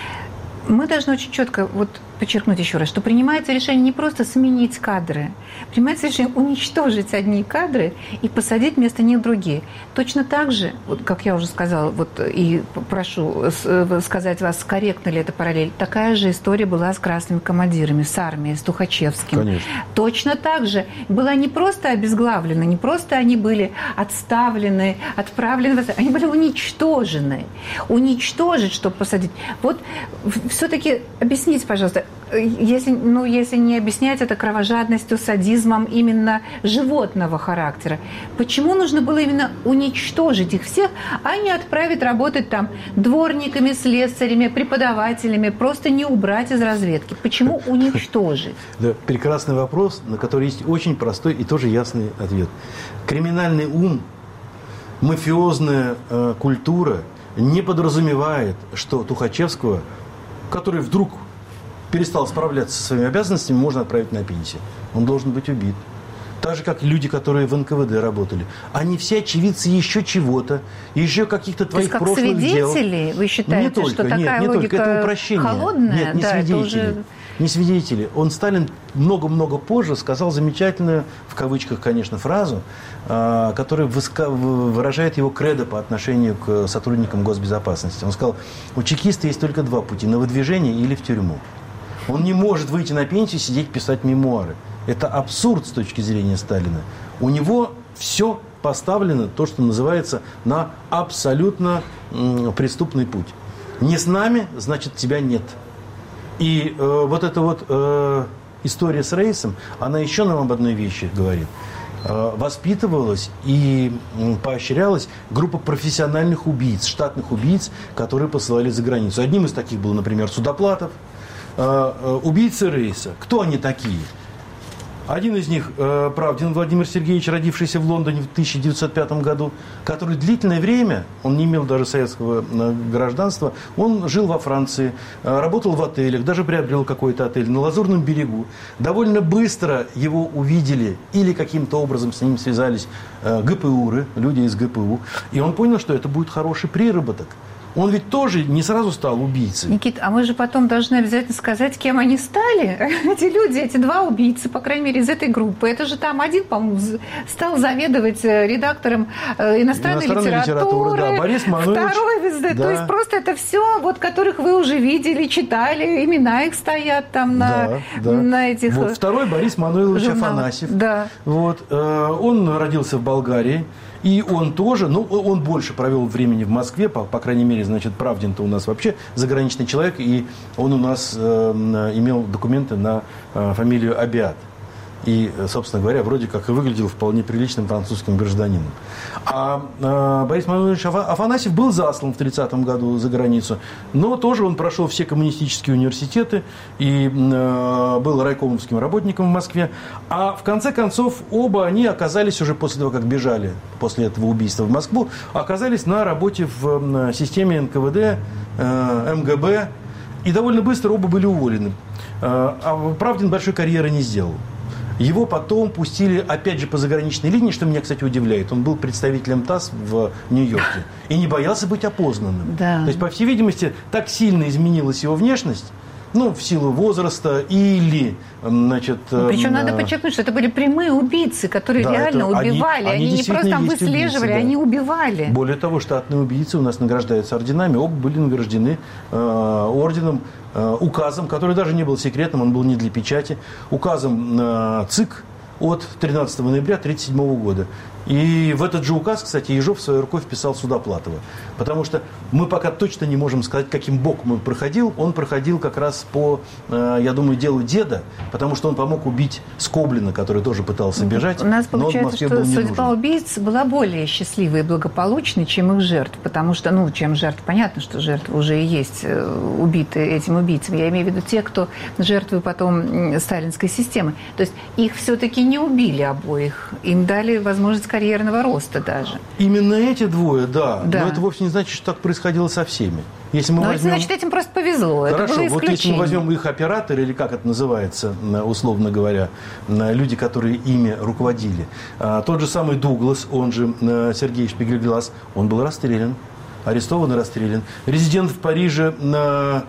[SPEAKER 1] Мы должны очень четко вот подчеркнуть еще раз, что принимается решение не просто сменить кадры, принимается решение уничтожить одни кадры и посадить вместо них другие. Точно так же, вот как я уже сказала, вот и прошу сказать вас, корректно ли это параллель, такая же история была с красными командирами, с армией, с Тухачевским.
[SPEAKER 2] Конечно.
[SPEAKER 1] Точно так же была не просто обезглавлена, не просто они были отставлены, отправлены, они были уничтожены. Уничтожить, чтобы посадить. Вот все-таки объясните, пожалуйста, если, ну, если не объяснять это кровожадностью, садизмом именно животного характера, почему нужно было именно уничтожить их всех, а не отправить работать там дворниками, слесарями, преподавателями, просто не убрать из разведки? Почему уничтожить?
[SPEAKER 2] Да, прекрасный вопрос, на который есть очень простой и тоже ясный ответ. Криминальный ум, мафиозная э, культура не подразумевает, что Тухачевского, который вдруг перестал справляться со своими обязанностями, можно отправить на пенсию. Он должен быть убит. Так же, как люди, которые в эн ка вэ дэ работали. Они все очевидцы еще чего-то, еще каких-то твоих
[SPEAKER 1] как
[SPEAKER 2] прошлых дел.
[SPEAKER 1] Свидетели, вы считаете,
[SPEAKER 2] не только,
[SPEAKER 1] что
[SPEAKER 2] нет,
[SPEAKER 1] такая
[SPEAKER 2] не
[SPEAKER 1] логика
[SPEAKER 2] только. Это упрощение.
[SPEAKER 1] холодная?
[SPEAKER 2] Нет, не
[SPEAKER 1] да,
[SPEAKER 2] свидетели.
[SPEAKER 1] Уже...
[SPEAKER 2] Не свидетели. Он, Сталин, много-много позже сказал замечательную, в кавычках, конечно, фразу, которая выражает его кредо по отношению к сотрудникам госбезопасности. Он сказал, у чекиста есть только два пути: на выдвижение или в тюрьму. Он не может выйти на пенсию, сидеть, писать мемуары. Это абсурд с точки зрения Сталина. У него все поставлено, то, что называется, на абсолютно м, преступный путь. Не с нами, значит, тебя нет. И э, вот эта вот э, история с Рейсом, она еще нам об одной вещи говорит. Э, воспитывалась и э, поощрялась группа профессиональных убийц, штатных убийц, которые посылали за границу. Одним из таких был, например, Судоплатов. Убийцы Рейса. Кто они такие? Один из них, Правдин Владимир Сергеевич, родившийся в Лондоне в тысяча девятьсот пятом году, который длительное время, он не имел даже советского гражданства, он жил во Франции, работал в отелях, даже приобрел какой-то отель на Лазурном берегу. Довольно быстро его увидели или каким-то образом с ним связались ГПУры, люди из гэ пэ у, и он понял, что это будет хороший приработок. Он ведь тоже не сразу стал убийцей.
[SPEAKER 1] Никит, а мы же потом должны обязательно сказать, кем они стали. Эти люди, эти два убийцы, по крайней мере, из этой группы. Это же там один, по-моему, стал заведовать редактором иностранной, иностранной литературы.
[SPEAKER 2] Да, Борис Мануилович.
[SPEAKER 1] Второй, да. То есть просто это все, вот, которых вы уже видели, читали, имена их стоят там на,
[SPEAKER 2] да, да.
[SPEAKER 1] на этих
[SPEAKER 2] вот, второй Борис Мануилович журналах. Афанасьев.
[SPEAKER 1] Да.
[SPEAKER 2] Вот, он родился в Болгарии. И он тоже, ну, он больше провел времени в Москве, по, по крайней мере, значит, Правдин-то у нас вообще заграничный человек, и он у нас э, имел документы на э, фамилию Абиат. и, собственно говоря, вроде как и выглядел вполне приличным французским гражданином. А, а Борис Мануилович Афанасьев был заслан в тридцатом году за границу, но тоже он прошел все коммунистические университеты и а, был райкомовским работником в Москве. А в конце концов оба они оказались уже после того, как бежали после этого убийства в Москву, оказались на работе в системе эн ка вэ дэ, эм гэ бэ, и довольно быстро оба были уволены. А Правдин большой карьеры не сделал. Его потом пустили, опять же, по заграничной линии, что меня, кстати, удивляет. Он был представителем ТАСС в Нью-Йорке и не боялся быть опознанным.
[SPEAKER 1] Да.
[SPEAKER 2] То есть, по всей видимости, так сильно изменилась его внешность, ну, в силу возраста или, значит...
[SPEAKER 1] Причем э, надо подчеркнуть, что это были прямые убийцы, которые да, реально это, убивали. Они, они, они не просто там выслеживали, убийцы, да. Они убивали.
[SPEAKER 2] Более того, штатные убийцы у нас награждаются орденами. Оба были награждены э, орденом, э, указом, который даже не был секретным, он был не для печати, указом э, ЦИК от тринадцатого ноября тысяча девятьсот тридцать седьмого года. И в этот же указ, кстати, Ежов своей рукой вписал Судоплатова. Потому что мы пока точно не можем сказать, каким боком он проходил. Он проходил как раз по, я думаю, делу деда, потому что он помог убить Скоблина, который тоже пытался бежать.
[SPEAKER 1] У нас получается, что судьба убийц была более счастливой и благополучной, чем их жертв. Потому что, ну, чем жертв, понятно, что жертвы уже и есть убиты этим убийцам. Я имею в виду те, кто жертвы потом сталинской системы. То есть их все-таки не убили обоих. Им дали возможность карьерного роста даже.
[SPEAKER 2] Именно эти двое, да.
[SPEAKER 1] да.
[SPEAKER 2] Но это вовсе не значит, что так происходило со всеми. Если мы
[SPEAKER 1] Но
[SPEAKER 2] возьмем...
[SPEAKER 1] это значит, этим просто повезло.
[SPEAKER 2] Хорошо,
[SPEAKER 1] это было
[SPEAKER 2] вот если мы возьмем их операторы, или как это называется, условно говоря, люди, которые ими руководили. Тот же самый Дуглас, он же Сергей Шпигель-Глаз, он был расстрелян, арестован и расстрелян. Резидент в Париже на...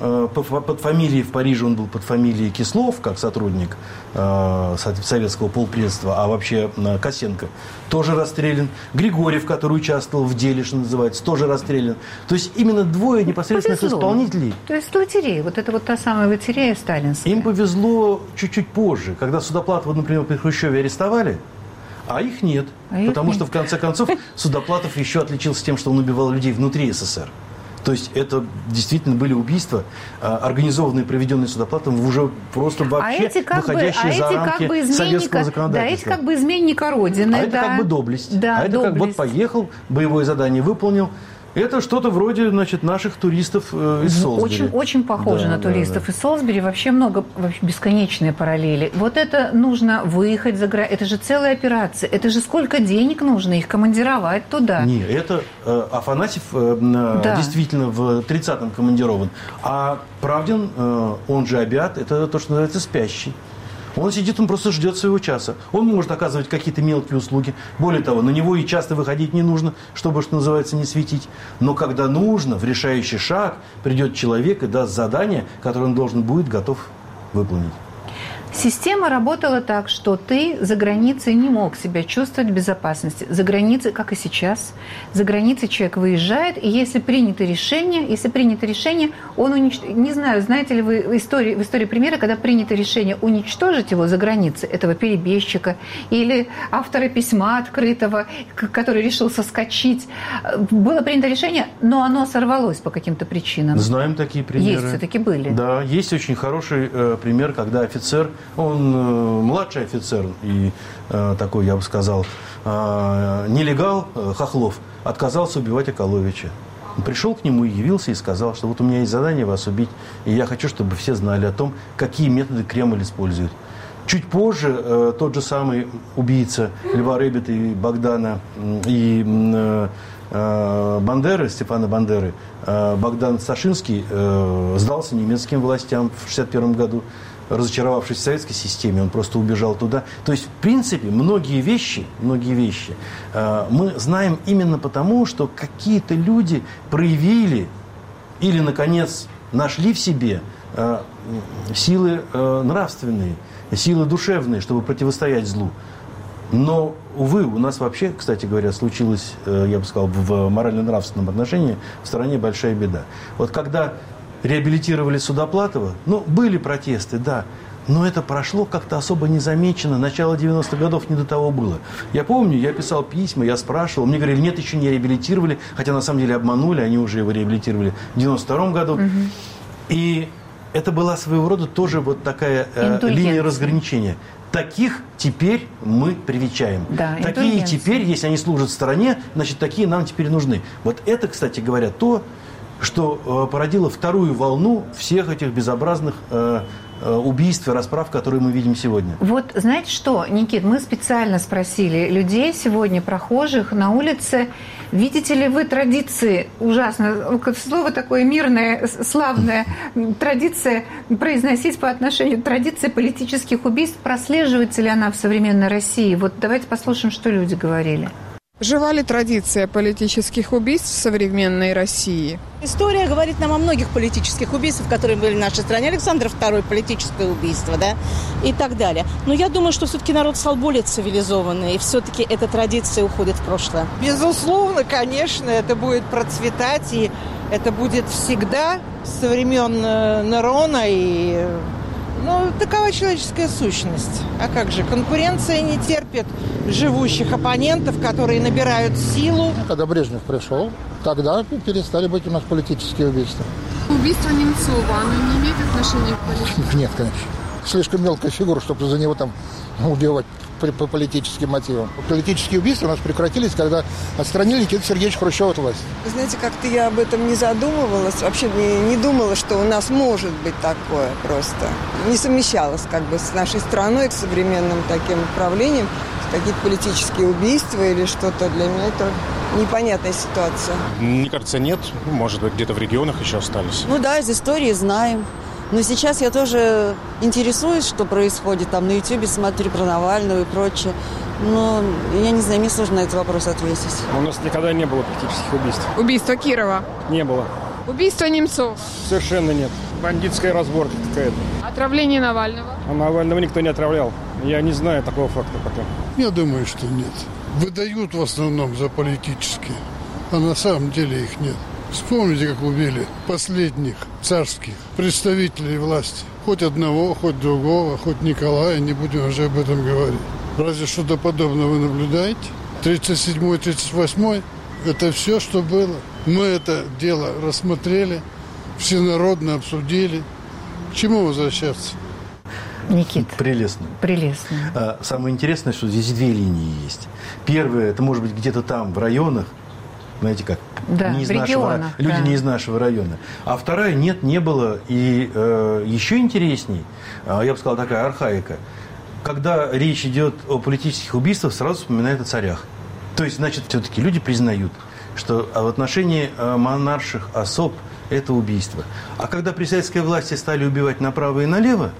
[SPEAKER 2] Под фамилией в Париже он был под фамилией Кислов, как сотрудник э, советского полпредства, а вообще э, Косенко тоже расстрелян. Григорьев, который участвовал в деле, что называется, тоже расстрелян. То есть именно двое непосредственных повезло. Исполнителей.
[SPEAKER 1] То есть лотерея, вот это вот та самая лотерея сталинская.
[SPEAKER 2] Им повезло чуть-чуть позже, когда Судоплатова, например, при Хрущеве арестовали, а их нет. А потому их что, нет. В конце концов, Судоплатов еще отличился тем, что он убивал людей внутри эс эс эс эр. То есть это действительно были убийства, организованные, проведенные Судоплатовым, уже просто вообще
[SPEAKER 1] а как
[SPEAKER 2] выходящие
[SPEAKER 1] бы,
[SPEAKER 2] за
[SPEAKER 1] а
[SPEAKER 2] рамки
[SPEAKER 1] как бы
[SPEAKER 2] советского законодательства.
[SPEAKER 1] Да, эти как бы изменника Родины.
[SPEAKER 2] А
[SPEAKER 1] да.
[SPEAKER 2] это как бы доблесть.
[SPEAKER 1] Да,
[SPEAKER 2] а это
[SPEAKER 1] доблесть.
[SPEAKER 2] как вот поехал, боевое задание выполнил. Это что-то вроде, значит, наших туристов э, из Солсбери.
[SPEAKER 1] Очень, очень похоже да, на туристов да, да. из Солсбери. Вообще много, вообще бесконечные параллели. Вот это нужно выехать за границу. Это же целая операция. Это же сколько денег нужно их командировать туда.
[SPEAKER 2] Не, это э, Афанасьев э, да. действительно в тридцатом командирован. А Правдин, э, он же Обят, это то, что называется спящий. Он сидит, он просто ждет своего часа. Он может оказывать какие-то мелкие услуги. Более того, на него и часто выходить не нужно, чтобы, что называется, не светить. Но когда нужно, в решающий шаг придет человек и даст задание, которое он должен будет готов выполнить.
[SPEAKER 1] Система работала так, что ты за границей не мог себя чувствовать в безопасности. За границей, как и сейчас, за границей человек выезжает, и если принято решение, если принято решение, он уничтожит. Не знаю, знаете ли вы в истории, в истории примеры, когда принято решение уничтожить его за границей, этого перебежчика или автора письма открытого, который решил соскочить. Было принято решение, но оно сорвалось по каким-то причинам.
[SPEAKER 2] Знаем такие примеры.
[SPEAKER 1] Есть, все-таки были.
[SPEAKER 2] Да, есть очень хороший э, пример, когда офицер, он э, младший офицер и э, такой, я бы сказал, э, нелегал э, Хохлов, отказался убивать Акаловича. Он пришел к нему и явился и сказал, что вот у меня есть задание вас убить, и я хочу, чтобы все знали о том, какие методы Кремль использует. Чуть позже э, тот же самый убийца Льва Рыбета и Богдана и э, э, Бандеры, Степана Бандеры, э, Богдан Сташинский э, сдался немецким властям в шестьдесят первом году. Разочаровавшись в советской системе, он просто убежал туда. То есть, в принципе, многие вещи, многие вещи э, мы знаем именно потому, что какие-то люди проявили или, наконец, нашли в себе э, силы э, нравственные, силы душевные, чтобы противостоять злу. Но, увы, у нас вообще, кстати говоря, случилось, э, я бы сказал, в морально-нравственном отношении в стране большая беда. Вот когда реабилитировали Судоплатова, ну, были протесты, да, но это прошло как-то особо незамеченно. Начало девяностых годов не до того было. Я помню, я писал письма, я спрашивал, мне говорили, нет, еще не реабилитировали, хотя на самом деле обманули, они уже его реабилитировали в девяносто втором году. Угу. И это была своего рода тоже вот такая э, линия разграничения. Таких теперь мы привечаем.
[SPEAKER 1] Да,
[SPEAKER 2] такие теперь, если они служат стране, значит, такие нам теперь нужны. Вот это, кстати говоря, то, что э, породило вторую волну всех этих безобразных э, э, убийств и расправ, которые мы видим сегодня.
[SPEAKER 1] Вот знаете что, Никит, мы специально спросили людей сегодня, прохожих на улице, видите ли вы традиции, ужасно, слово такое мирное, славное, традиция произносить по отношению к традиции политических убийств, прослеживается ли она в современной России? Вот давайте послушаем, что люди говорили.
[SPEAKER 5] Жива ли традиция политических убийств в современной России?
[SPEAKER 6] История говорит нам о многих политических убийствах, которые были в нашей стране. Александр второй, политическое убийство, да, и так далее. Но я думаю, что все-таки народ стал более цивилизованный, и все-таки эта традиция уходит в прошлое.
[SPEAKER 7] Безусловно, конечно, это будет процветать, и это будет всегда со времен Нерона, и... Ну, такова человеческая сущность. А как же? Конкуренция не терпит живущих оппонентов, которые набирают силу.
[SPEAKER 8] Когда Брежнев пришел, тогда перестали быть у нас политические убийства.
[SPEAKER 5] Убийство Немцова, оно не имеет отношения к политике?
[SPEAKER 8] Нет, конечно. Слишком мелкая фигура, чтобы за него там убивать по политическим мотивам. Политические убийства у нас прекратились, когда отстранили Никиту Сергеевича Хрущева от власти.
[SPEAKER 9] Знаете, как-то я об этом не задумывалась, вообще не, не думала, что у нас может быть такое просто. Не совмещалось как бы с нашей страной, с современным таким правлением, какие-то политические убийства или что-то. Для меня это непонятная ситуация.
[SPEAKER 10] Мне кажется, нет. Может быть, где-то в регионах еще остались.
[SPEAKER 11] Ну да, из истории знаем. Но сейчас я тоже интересуюсь, что происходит. Там на Ютьюбе смотрю про Навального и прочее. Но я не знаю, мне сложно на этот вопрос ответить.
[SPEAKER 10] У нас никогда не было политических убийств.
[SPEAKER 5] Убийство Кирова?
[SPEAKER 10] Не было.
[SPEAKER 5] Убийство Немцов?
[SPEAKER 10] Совершенно нет. Бандитская разборка какая-то.
[SPEAKER 5] Отравление Навального?
[SPEAKER 10] А Навального никто не отравлял. Я не знаю такого факта пока.
[SPEAKER 12] Я думаю, что нет. Выдают в основном за политические, а на самом деле их нет. Вспомните, как убили последних царских представителей власти. Хоть одного, хоть другого, хоть Николая, не будем уже об этом говорить. Разве что-то подобное вы наблюдаете? тридцать седьмой, тридцать восьмой – это все, что было. Мы это дело рассмотрели, всенародно обсудили. К чему возвращаться?
[SPEAKER 1] Никит.
[SPEAKER 2] Прелестно.
[SPEAKER 1] Прелестно.
[SPEAKER 2] Самое интересное, что здесь две линии есть. Первая – это может быть где-то там, в районах, знаете как,
[SPEAKER 1] да,
[SPEAKER 2] не из
[SPEAKER 1] регионах,
[SPEAKER 2] нашего, люди
[SPEAKER 1] да.
[SPEAKER 2] не из нашего района. А вторая нет, не было. И э, еще интересней, э, я бы сказал, такая архаика. Когда речь идет о политических убийствах, сразу вспоминают о царях. То есть, значит, все-таки люди признают, что в отношении э, монарших особ это убийство. А когда при советской власти стали убивать направо и налево,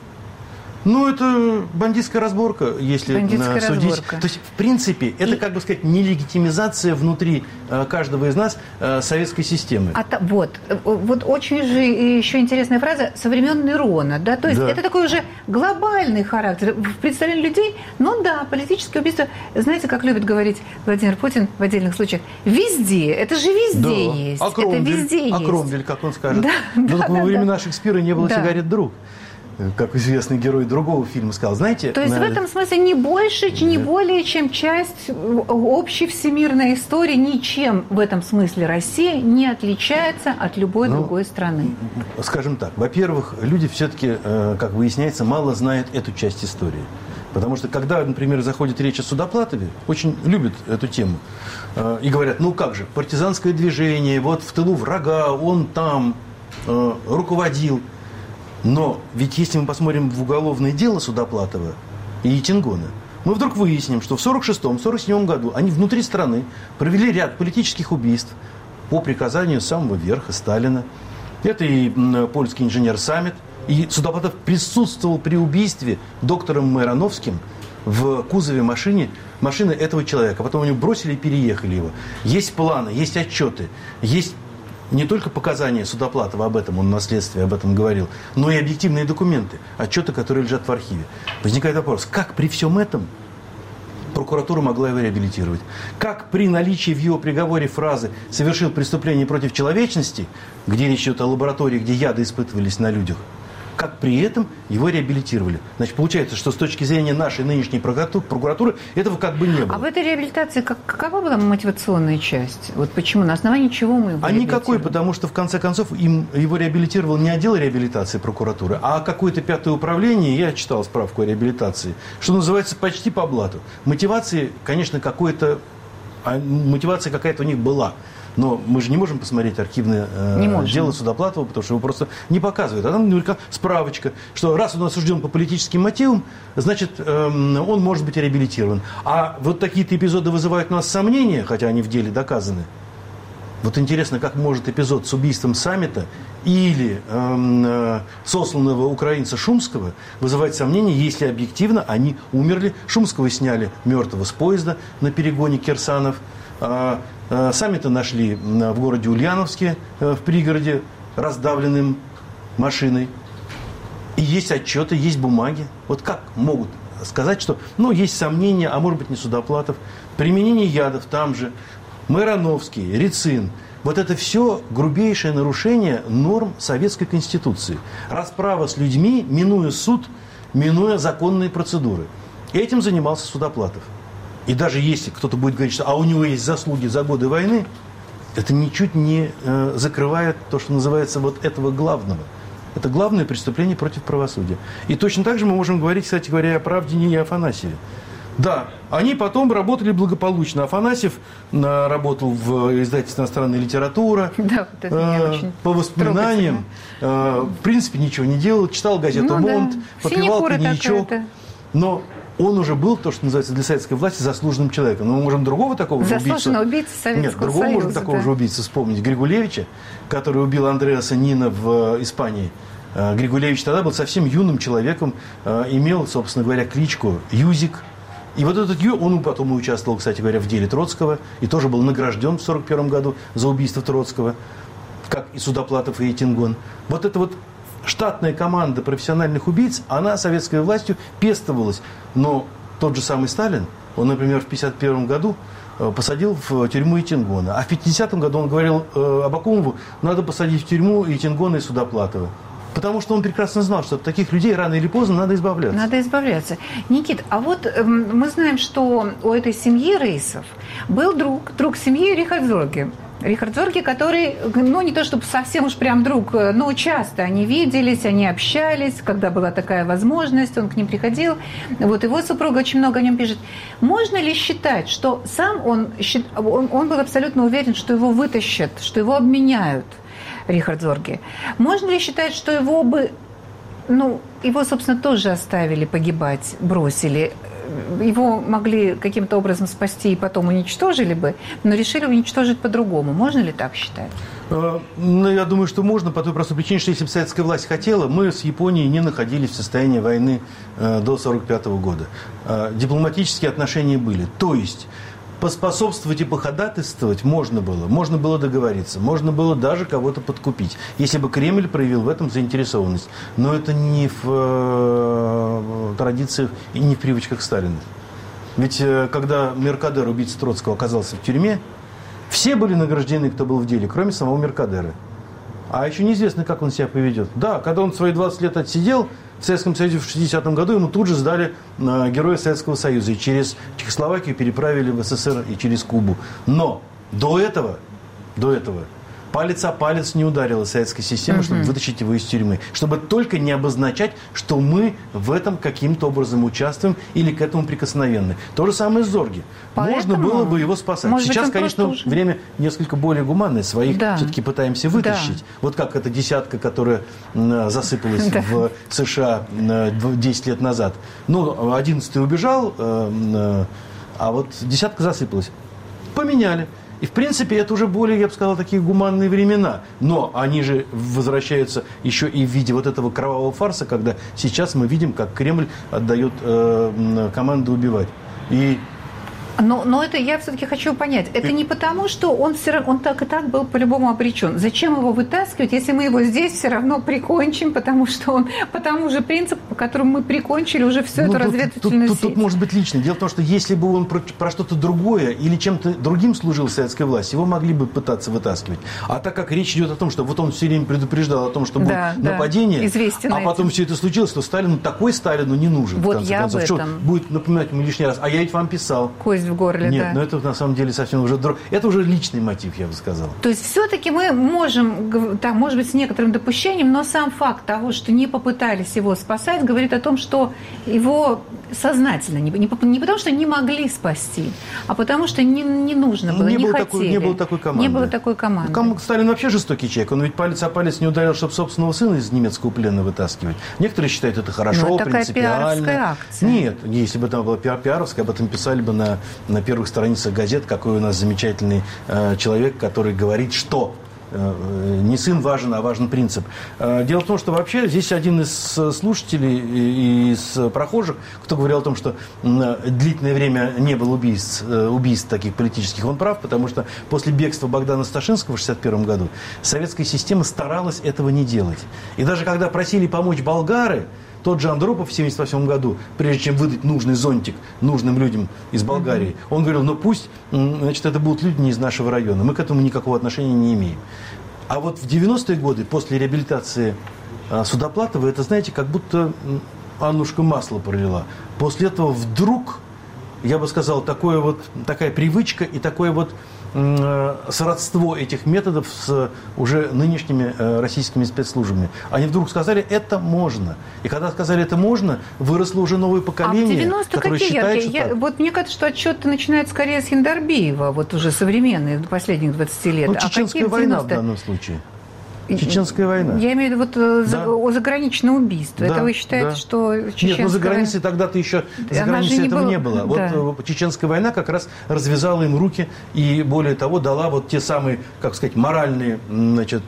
[SPEAKER 2] ну, это бандитская разборка, если
[SPEAKER 1] бандитская
[SPEAKER 2] судить.
[SPEAKER 1] Разборка.
[SPEAKER 2] То есть, в принципе, это,
[SPEAKER 1] и...
[SPEAKER 2] как бы сказать, нелегитимизация внутри э, каждого из нас э, советской системы.
[SPEAKER 1] А та, вот, вот очень же еще интересная фраза «со времен Нерона». Да? То есть, да. это такой уже глобальный характер в представлении людей. Ну да, политическое убийство, знаете, как любит говорить Владимир Путин в отдельных случаях, везде, это же везде да. есть.
[SPEAKER 2] А Кромвель,
[SPEAKER 1] это везде
[SPEAKER 2] а
[SPEAKER 1] есть.
[SPEAKER 2] Кромвель, как он скажет.
[SPEAKER 1] Да,
[SPEAKER 2] Но
[SPEAKER 1] да,
[SPEAKER 2] во
[SPEAKER 1] да,
[SPEAKER 2] времена
[SPEAKER 1] да.
[SPEAKER 2] Шекспира не было
[SPEAKER 1] да.
[SPEAKER 2] сигарет «Друг». Как известный герой другого фильма сказал. Знаете,
[SPEAKER 1] то есть
[SPEAKER 2] на...
[SPEAKER 1] в этом смысле не больше, не более, чем часть общей всемирной истории, ничем в этом смысле Россия не отличается от любой ну, другой страны.
[SPEAKER 2] Скажем так, во-первых, люди все-таки, как выясняется, мало знают эту часть истории. Потому что, когда, например, заходит речь о Судоплатове, очень любят эту тему. И говорят, ну как же, партизанское движение, вот в тылу врага, он там руководил. Но ведь если мы посмотрим в уголовное дело Судоплатова и Ятингона, мы вдруг выясним, что в сорок шестом — сорок седьмом году они внутри страны провели ряд политических убийств по приказанию самого верха Сталина. Это и польский инженер Саммит, и Судоплатов присутствовал при убийстве доктором Майрановским в кузове машины, машины этого человека. Потом они бросили и переехали его. Есть планы, есть отчеты, есть не только показания Судоплатова об этом, он на следствии об этом говорил, но и объективные документы, отчеты, которые лежат в архиве. Возникает вопрос, как при всем этом прокуратура могла его реабилитировать? Как при наличии в его приговоре фразы «совершил преступление против человечности», где речь идет о лаборатории, где яды испытывались на людях, как при этом его реабилитировали. Значит, получается, что с точки зрения нашей нынешней прокуратуры этого как бы не было.
[SPEAKER 1] А в этой реабилитации как, какова была мотивационная часть? Вот почему? На основании чего мы его
[SPEAKER 2] А никакой, потому что, в конце концов, им, его реабилитировал не отдел реабилитации прокуратуры, а какое-то пятое управление, я читал справку о реабилитации, что называется, почти по блату. Мотивации, конечно, какой-то, мотивация какая-то у них была. Но мы же не можем посмотреть архивное э, дело Судоплатова, потому что его просто не показывают. А там наверняка справочка, что раз он осужден по политическим мотивам, значит, э, он может быть реабилитирован. А вот такие-то эпизоды вызывают у нас сомнения, хотя они в деле доказаны. Вот интересно, как может эпизод с убийством Саммита или э, сосланного украинца Шумского вызывать сомнения, если объективно они умерли. Шумского сняли мертвого с поезда на перегоне Кирсанов. А Саммита нашли в городе Ульяновске, в пригороде, раздавленным машиной. И есть отчеты, есть бумаги. Вот как могут сказать, что, ну, есть сомнения, а может быть не Судоплатов. Применение ядов там же, Мироновский, Рицин. Вот это все грубейшее нарушение норм Советской Конституции. Расправа с людьми, минуя суд, минуя законные процедуры. Этим занимался Судоплатов. И даже если кто-то будет говорить, что а у него есть заслуги за годы войны, это ничуть не э, закрывает то, что называется вот этого главного. Это главное преступление против правосудия. И точно так же мы можем говорить, кстати говоря, о Правдине и Афанасьеве. Да, они потом работали благополучно. Афанасьев э, работал в издательстве «Иностранная литература». Да, вот это э, очень по воспоминаниям. Э, в принципе, ничего не делал. Читал газету ну, «Монт», да. Попивал коньячок. Но он уже был, то, что называется, для советской власти заслуженным человеком. Но мы можем другого такого же убийцу...
[SPEAKER 1] Заслуженного убийцу Советского
[SPEAKER 2] Нет, другого
[SPEAKER 1] Союза,
[SPEAKER 2] можем такого
[SPEAKER 1] да.
[SPEAKER 2] же убийцу вспомнить. Григулевича, который убил Андреаса Нина в Испании. Григулевич тогда был совсем юным человеком, имел, собственно говоря, кличку Юзик. И вот этот Ю, он потом и участвовал, кстати говоря, в деле Троцкого. И тоже был награжден в сорок первом году за убийство Троцкого. Как и Судоплатов, и Этингон. Вот это вот штатная команда профессиональных убийц, она советской властью пестовалась. Но тот же самый Сталин, он, например, в пятьдесят первом году посадил в тюрьму Этингона. А в пятидесятом году он говорил э, Абакумову, надо посадить в тюрьму Этингона и Судоплатова. Потому что он прекрасно знал, что от таких людей рано или поздно надо избавляться.
[SPEAKER 1] Надо избавляться. Никит, а вот э, мы знаем, что у этой семьи Рейсов был друг, друг семьи Рихард Зорге. Рихард Зорге, который, ну, не то чтобы совсем уж прям друг, но часто они виделись, они общались, когда была такая возможность, он к ним приходил. Вот его супруга очень много о нем пишет. Можно ли считать, что сам он, он, он был абсолютно уверен, что его вытащат, что его обменяют, Рихард Зорге? Можно ли считать, что его бы, ну, его, собственно, тоже оставили погибать, бросили? Его могли каким-то образом спасти и потом уничтожили бы, но решили уничтожить по-другому. Можно ли так считать?
[SPEAKER 2] Ну, я думаю, что можно по той простой причине, что если бы советская власть хотела, мы с Японией не находились в состоянии войны до сорок пятого года. Дипломатические отношения были. То есть поспособствовать и походатайствовать можно было. Можно было договориться. Можно было даже кого-то подкупить. Если бы Кремль проявил в этом заинтересованность. Но это не в э, традициях и не в привычках Сталина. Ведь э, когда Меркадер, убийца Троцкого, оказался в тюрьме, все были награждены, кто был в деле, кроме самого Меркадера. А еще неизвестно, как он себя поведет. Да, когда он свои двадцать лет отсидел, в Советском Союзе в шестидесятом году ему тут же сдали э, Героя Советского Союза. И через Чехословакию переправили в СССР и через Кубу. Но до этого, до этого палец о палец не ударила советская система, mm-hmm. чтобы вытащить его из тюрьмы. Чтобы только не обозначать, что мы в этом каким-то образом участвуем или к этому прикосновенны. То же самое с Зорге. Поэтому можно было бы его спасать. Сейчас, быть, конечно, уже... время несколько более гуманное. Своих да. все-таки пытаемся вытащить. Да. Вот как эта десятка, которая засыпалась да. в США десять лет назад. Ну, одиннадцатый убежал, а вот десятка засыпалась. Поменяли. И, в принципе, это уже более, я бы сказал, такие гуманные времена. Но они же возвращаются еще и в виде вот этого кровавого фарса, когда сейчас мы видим, как Кремль отдает э, команду убивать. И
[SPEAKER 1] Но, но это я все-таки хочу понять. Это не потому, что он, все равно, он так и так был по-любому обречен. Зачем его вытаскивать, если мы его здесь все равно прикончим, потому что он по тому же принципу, по которому мы прикончили уже всю ну, эту
[SPEAKER 2] тут,
[SPEAKER 1] разведывательную
[SPEAKER 2] тут,
[SPEAKER 1] сеть?
[SPEAKER 2] Тут, тут может быть личное. Дело в том, что если бы он про, про что-то другое или чем-то другим служил советской власти, его могли бы пытаться вытаскивать. А так как речь идет о том, что вот он все время предупреждал о том, что будет да, нападение, да. а потом этим. все это случилось, то Сталину такой Сталину не нужен.
[SPEAKER 1] Вот
[SPEAKER 2] в конце
[SPEAKER 1] я
[SPEAKER 2] концов.
[SPEAKER 1] об этом.
[SPEAKER 2] Что будет напоминать ему лишний раз? А я ведь вам писал.
[SPEAKER 1] Кость в горле,
[SPEAKER 2] Нет,
[SPEAKER 1] да.
[SPEAKER 2] но это на самом деле совсем уже... Это уже личный мотив, я бы сказал.
[SPEAKER 1] То есть все-таки мы можем, там, может быть, с некоторым допущением, но сам факт того, что не попытались его спасать, говорит о том, что его сознательно, не, не, не потому что не могли спасти, а потому что не, не нужно было, не, не
[SPEAKER 2] было
[SPEAKER 1] хотели.
[SPEAKER 2] Такой, не было такой команды.
[SPEAKER 1] Не было такой команды.
[SPEAKER 2] Ком... Сталин вообще жестокий человек. Он ведь палец о палец не ударил, чтобы собственного сына из немецкого плена вытаскивать. Некоторые считают это хорошо,
[SPEAKER 1] ну, это
[SPEAKER 2] принципиально.
[SPEAKER 1] такая пиаровская акция.
[SPEAKER 2] Нет, если бы там была пиаровская, об этом писали бы на, на первых страницах газет, какой у нас замечательный э, человек, который говорит, что э, не сын важен, а важен принцип. Э, дело в том, что вообще здесь один из слушателей и из прохожих, кто говорил о том, что э, длительное время не было убийств, э, убийств таких политических, он прав, потому что после бегства Богдана Сташинского в шестьдесят первом году советская система старалась этого не делать. И даже когда просили помочь болгары, тот же Андропов в семьдесят восьмом году, прежде чем выдать нужный зонтик нужным людям из Болгарии, mm-hmm. он говорил, ну пусть, значит, это будут люди не из нашего района, мы к этому никакого отношения не имеем. А вот в девяностые годы, после реабилитации Судоплатова, это, знаете, как будто Аннушка масло пролила. После этого вдруг, я бы сказал, такое вот, такая привычка и такое вот сродство этих методов с уже нынешними российскими спецслужбами. Они вдруг сказали, это можно. И когда сказали, это можно, выросло уже новое поколение,
[SPEAKER 1] а
[SPEAKER 2] которое считает, что
[SPEAKER 1] я, вот мне кажется, что отчет начинается скорее с Хиндарбиева, вот уже современные, последних двадцати лет.
[SPEAKER 2] Ну, Чеченская
[SPEAKER 1] а
[SPEAKER 2] война в данном случае. Чеченская война.
[SPEAKER 1] Я имею в виду вот да. за, заграничное убийство. Да, это вы считаете,
[SPEAKER 2] да.
[SPEAKER 1] что чеченская...
[SPEAKER 2] Нет, ну за границей тогда-то еще за границей этого не было.
[SPEAKER 1] Да.
[SPEAKER 2] Вот Чеченская война как раз развязала им руки и, более того, дала вот те самые, как сказать, моральные, значит,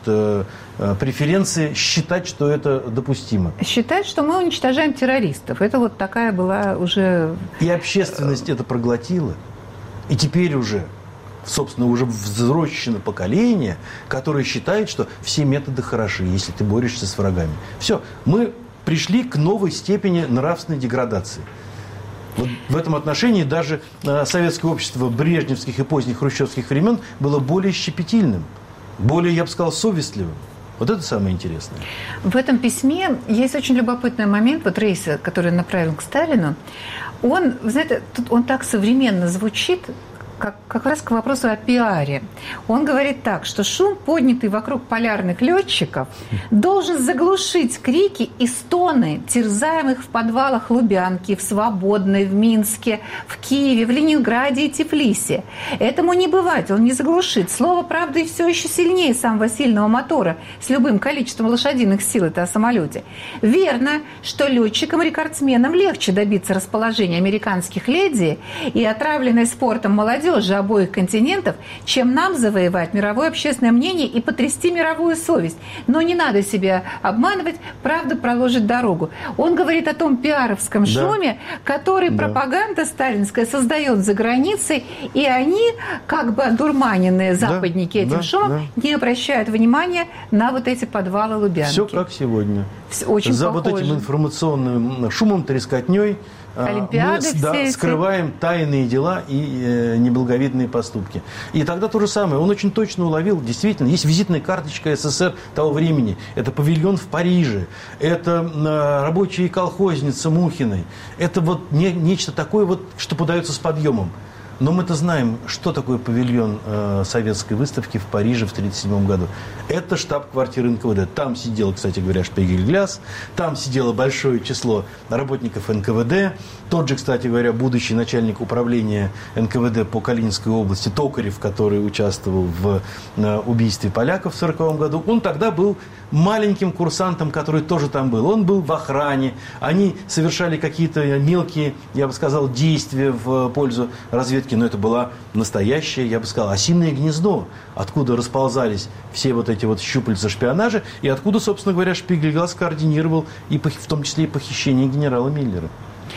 [SPEAKER 2] преференции считать, что это допустимо.
[SPEAKER 1] Считать, что мы уничтожаем террористов. Это вот такая была уже...
[SPEAKER 2] И общественность это проглотила. И теперь уже... собственно, уже взросшено поколение, которое считает, что все методы хороши, если ты борешься с врагами. Все, мы пришли к новой степени нравственной деградации. Вот в этом отношении даже э, советское общество брежневских и поздних хрущевских времен было более щепетильным, более, я бы сказал, совестливым. Вот это самое интересное.
[SPEAKER 1] В этом письме есть очень любопытный момент, вот Рейса, который направлен к Сталину, он, вы знаете, тут он так современно звучит, Как, как раз к вопросу о пиаре. Он говорит так, что шум, поднятый вокруг полярных летчиков, должен заглушить крики и стоны терзаемых в подвалах Лубянки, в Свободной, в Минске, в Киеве, в Ленинграде и Тифлисе. Этому не бывать, он не заглушит. Слово, правда, и все еще сильнее самого сильного мотора с любым количеством лошадиных сил это о самолете. Верно, что летчикам-рекордсменам легче добиться расположения американских леди и отравленной спортом молодежи обоих континентов, чем нам завоевать мировое общественное мнение и потрясти мировую совесть. Но не надо себя обманывать, правда проложит дорогу. Он говорит о том пиаровском да. шуме, который да. пропаганда сталинская создает за границей, и они, как бы одурманенные западники да. этим да. шумом, да. не обращают внимания на вот эти подвалы Лубянки.
[SPEAKER 2] Все как сегодня.
[SPEAKER 1] Все очень
[SPEAKER 2] за
[SPEAKER 1] похоже.
[SPEAKER 2] Вот этим информационным шумом, трескотней
[SPEAKER 1] Олимпиады
[SPEAKER 2] мы да,
[SPEAKER 1] все
[SPEAKER 2] скрываем тайные дела и э, неблаговидные поступки. И тогда то же самое. Он очень точно уловил, действительно, есть визитная карточка СССР того времени. Это павильон в Париже, это э, рабочая колхозница Мухиной. Это вот не, нечто такое, вот, что подается с подъемом. Но мы-то знаем, что такое павильон э, советской выставки в Париже в тысяча девятьсот тридцать седьмом году. Это штаб-квартира эн ка вэ дэ. Там сидел, кстати говоря, Шпигель-Гляс, там сидело большое число работников эн ка вэ дэ. Тот же, кстати говоря, будущий начальник управления эн ка вэ дэ по Калининской области Токарев, который участвовал в э, убийстве поляков в сороковом году, он тогда был маленьким курсантом, который тоже там был. Он был в охране, они совершали какие-то мелкие, я бы сказал, действия в пользу разведки, но это было настоящее, я бы сказал, осиное гнездо, откуда расползались все вот эти вот щупальца шпионажа, и откуда, собственно говоря, Шпигель-Глас координировал, и в том числе и похищение генерала Миллера.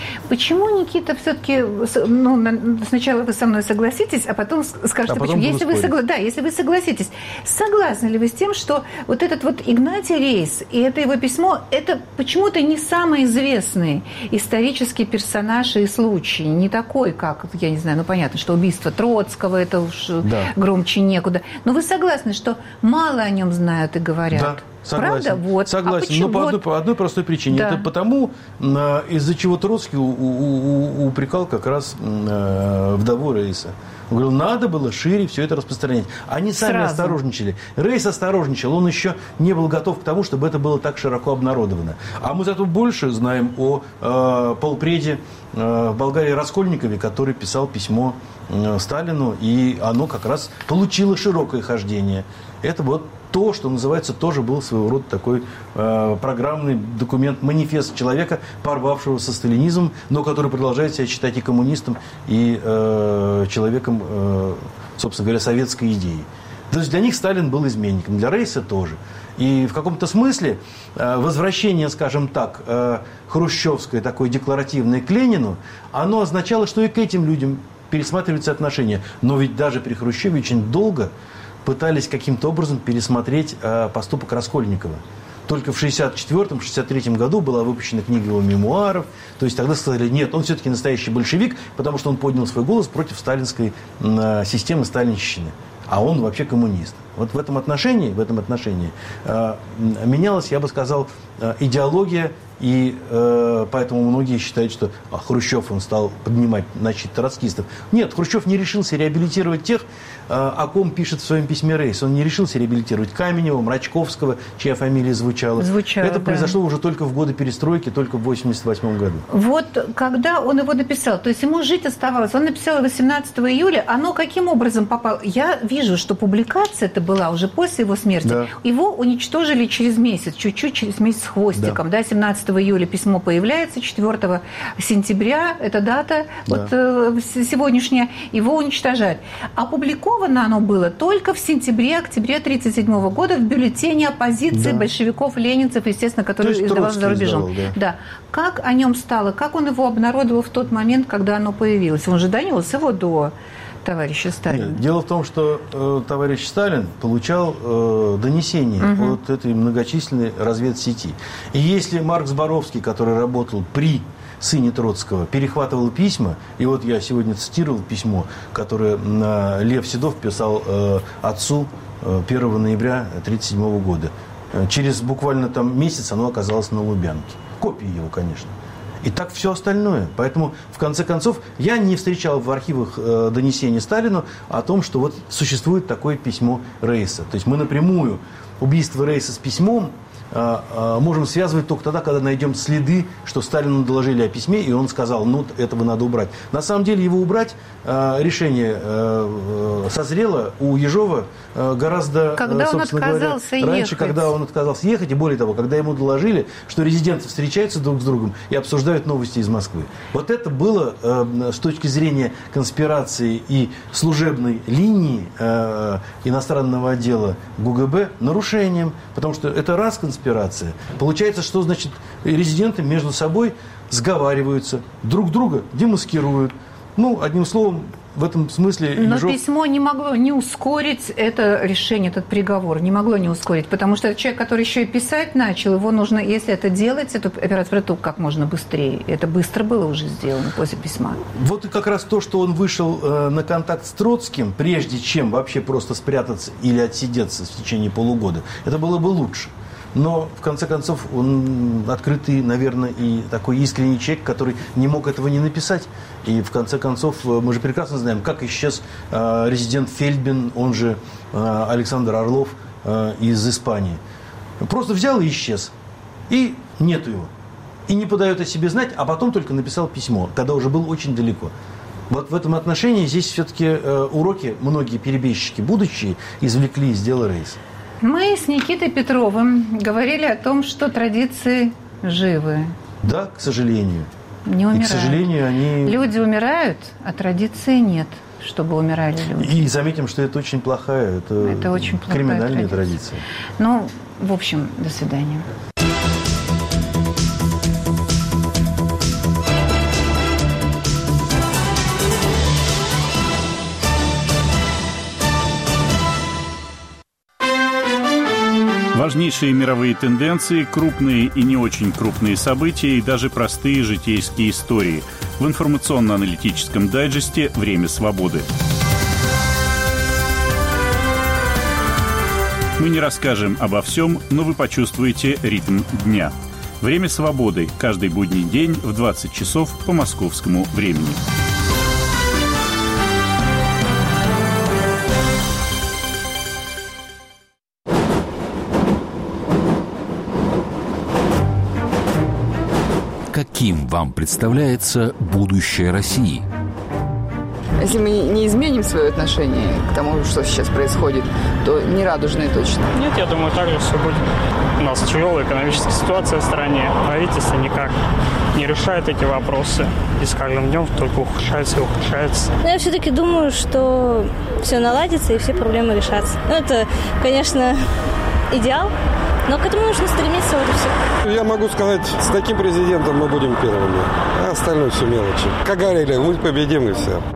[SPEAKER 1] Почему, Никита, все-таки, ну, сначала вы со мной согласитесь, а потом скажете, а потом почему. Если вы, согла... да, если вы согласитесь, согласны ли вы с тем, что вот этот вот Игнатий Рейс и это его письмо, это почему-то не самый известный исторический персонаж и случай, не такой, как, я не знаю, ну, понятно, что убийство Троцкого, это уж да. громче некуда. Но вы согласны, что мало о нем знают и говорят?
[SPEAKER 2] Да. Согласен.
[SPEAKER 1] Правда? Вот.
[SPEAKER 2] Согласен. А но по, вот... одной, по одной простой причине. Да. Это потому, из-за чего Троцкий у, у, у, упрекал как раз вдову Рейса. Он говорил, надо было шире все это распространять. Они сами Сразу. осторожничали. Рейс осторожничал. Он еще не был готов к тому, чтобы это было так широко обнародовано. А мы зато больше знаем о э, полпреде э, в Болгарии Раскольникове, который писал письмо э, Сталину. И оно как раз получило широкое хождение. Это вот то, что называется, тоже был своего рода такой э, программный документ, манифест человека, порвавшего со сталинизмом, но который продолжает себя считать и коммунистом, и э, человеком, э, собственно говоря, советской идеи. То есть для них Сталин был изменником, для Рейса тоже. И в каком-то смысле э, возвращение, скажем так, э, хрущевское, такое декларативное к Ленину, оно означало, что и к этим людям пересматриваются отношения. Но ведь даже при Хрущеве очень долго пытались каким-то образом пересмотреть э, поступок Раскольникова. Только в шестьдесят четвёртом — шестьдесят третьем году была выпущена книга его мемуаров. То есть тогда сказали, нет, он все-таки настоящий большевик, потому что он поднял свой голос против сталинской э, системы сталинщины. А он вообще коммунист. Вот в этом отношении, в этом отношении э, менялась, я бы сказал, э, идеология, и э, поэтому многие считают, что а, Хрущев он стал поднимать значит, троцкистов. Нет, Хрущев не решился реабилитировать тех, э, о ком пишет в своем письме Рейс. Он не решился реабилитировать Каменева, Мрачковского, чья фамилия звучала. звучала Это да. произошло уже только в годы перестройки, только в восемьдесят восьмом году.
[SPEAKER 1] Вот когда он его написал, то есть ему жить оставалось, он написал восемнадцатого июля, оно каким образом попало? Я вижу, что публикация это была уже после его смерти. Да. Его уничтожили через месяц, чуть-чуть через месяц с хвостиком, да, да семнадцатого июля письмо появляется, четвёртого сентября, эта дата, да. вот э, сегодняшняя, его уничтожают. Опубликовано оно было только в сентябре-октябре тысяча девятьсот тридцать седьмого года в бюллетене оппозиции да. большевиков-ленинцев, естественно, который издавался за рубежом. Издавал, да. Да. Как о нем стало, как он его обнародовал в тот момент, когда оно появилось? Он же донес его до товарища Сталина.
[SPEAKER 2] Нет, дело в том, что э, товарищ Сталин получал э, донесения угу. от этой многочисленной разведсети. И если Марк Зборовский, который работал при сыне Троцкого, перехватывал письма, и вот я сегодня цитировал письмо, которое э, Лев Седов писал э, отцу э, первого ноября тысяча девятьсот тридцать седьмого года. Через буквально там месяц оно оказалось на Лубянке. Копии его, конечно. И так все остальное. Поэтому, в конце концов, я не встречал в архивах э, донесений Сталину о том, что вот существует такое письмо Рейса. То есть мы напрямую убийство Рейса с письмом э, э, можем связывать только тогда, когда найдем следы, что Сталину доложили о письме, и он сказал, ну, этого надо убрать. На самом деле его убрать э, решение э, созрело у Ежова э, гораздо,
[SPEAKER 1] когда
[SPEAKER 2] э,
[SPEAKER 1] он отказался
[SPEAKER 2] говоря, раньше,
[SPEAKER 1] ехать.
[SPEAKER 2] когда он отказался ехать, и более того, когда ему доложили, что резиденты встречаются друг с другом и обсуждают новости из Москвы. Вот это было э, с точки зрения конспирации и служебной линии э, иностранного отдела ГУГБ нарушением, потому что это раз конспирация. Получается, что значит резиденты между собой сговариваются, друг друга демаскируют. Ну, одним словом, в этом смысле...
[SPEAKER 1] Но
[SPEAKER 2] Ежов...
[SPEAKER 1] письмо не могло не ускорить это решение, этот приговор, не могло не ускорить, потому что человек, который еще и писать начал, его нужно, если это делать, эту операцию, то как можно быстрее. Это быстро было уже сделано после письма.
[SPEAKER 2] Вот и как раз то, что он вышел э, на контакт с Троцким, прежде чем вообще просто спрятаться или отсидеться в течение полугода, это было бы лучше. Но, в конце концов, он открытый, наверное, и такой искренний человек, который не мог этого не написать. И, в конце концов, мы же прекрасно знаем, как исчез э, резидент Фельдбин, он же э, Александр Орлов э, из Испании. Просто взял и исчез. И нету его. И не подает о себе знать, а потом только написал письмо, когда уже был очень далеко. Вот в этом отношении здесь все-таки э, уроки многие перебежчики будущие извлекли из дела Рейса.
[SPEAKER 1] Мы с Никитой Петровым говорили о том, что традиции живы.
[SPEAKER 2] Да, к сожалению.
[SPEAKER 1] Не умирают.
[SPEAKER 2] И, к сожалению, они...
[SPEAKER 1] Люди умирают, а традиции нет, чтобы умирали люди.
[SPEAKER 2] И заметим, что это очень плохая, это,
[SPEAKER 1] это очень плохая
[SPEAKER 2] криминальная
[SPEAKER 1] традиция.
[SPEAKER 2] традиция.
[SPEAKER 1] Ну, в общем, до свидания.
[SPEAKER 13] Важнейшие мировые тенденции, крупные и не очень крупные события и даже простые житейские истории. В информационно-аналитическом дайджесте «Время свободы». Мы не расскажем обо всем, но вы почувствуете ритм дня. «Время свободы» каждый будний день в двадцать часов по московскому времени.
[SPEAKER 14] Каким вам представляется будущее России?
[SPEAKER 15] Если мы не изменим свое отношение к тому, что сейчас происходит, то не радужное точно.
[SPEAKER 16] Нет, я думаю, так же все будет. У нас тяжелая экономическая ситуация в стране. Правительство никак не решает эти вопросы. И с каждым днем только ухудшается и ухудшается.
[SPEAKER 17] Но я все-таки думаю, что все наладится и все проблемы решатся. Ну, это, конечно, идеал, но к этому нужно стремиться, вот и все.
[SPEAKER 18] Я могу сказать, с таким президентом мы будем первыми, а остальное все мелочи. Как говорили, мы победим и все.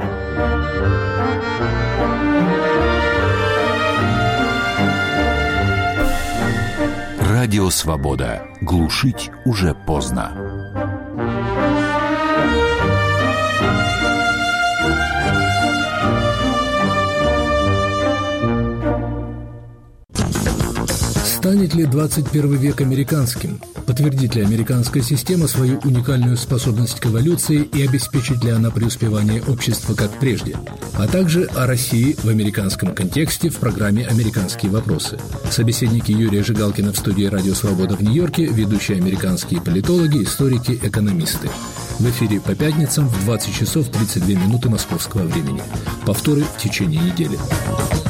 [SPEAKER 14] Радио «Свобода». Глушить уже поздно.
[SPEAKER 19] Станет ли двадцать первый век американским? Подтвердит ли американская система свою уникальную способность к эволюции и обеспечит ли она преуспевание общества как прежде? А также о России в американском контексте в программе «Американские вопросы». Собеседники Юрия Жигалкина в студии «Радио Свобода» в Нью-Йорке, ведущие американские политологи, историки, экономисты. В эфире по пятницам в двадцать часов тридцать две минуты московского времени. Повторы в течение недели.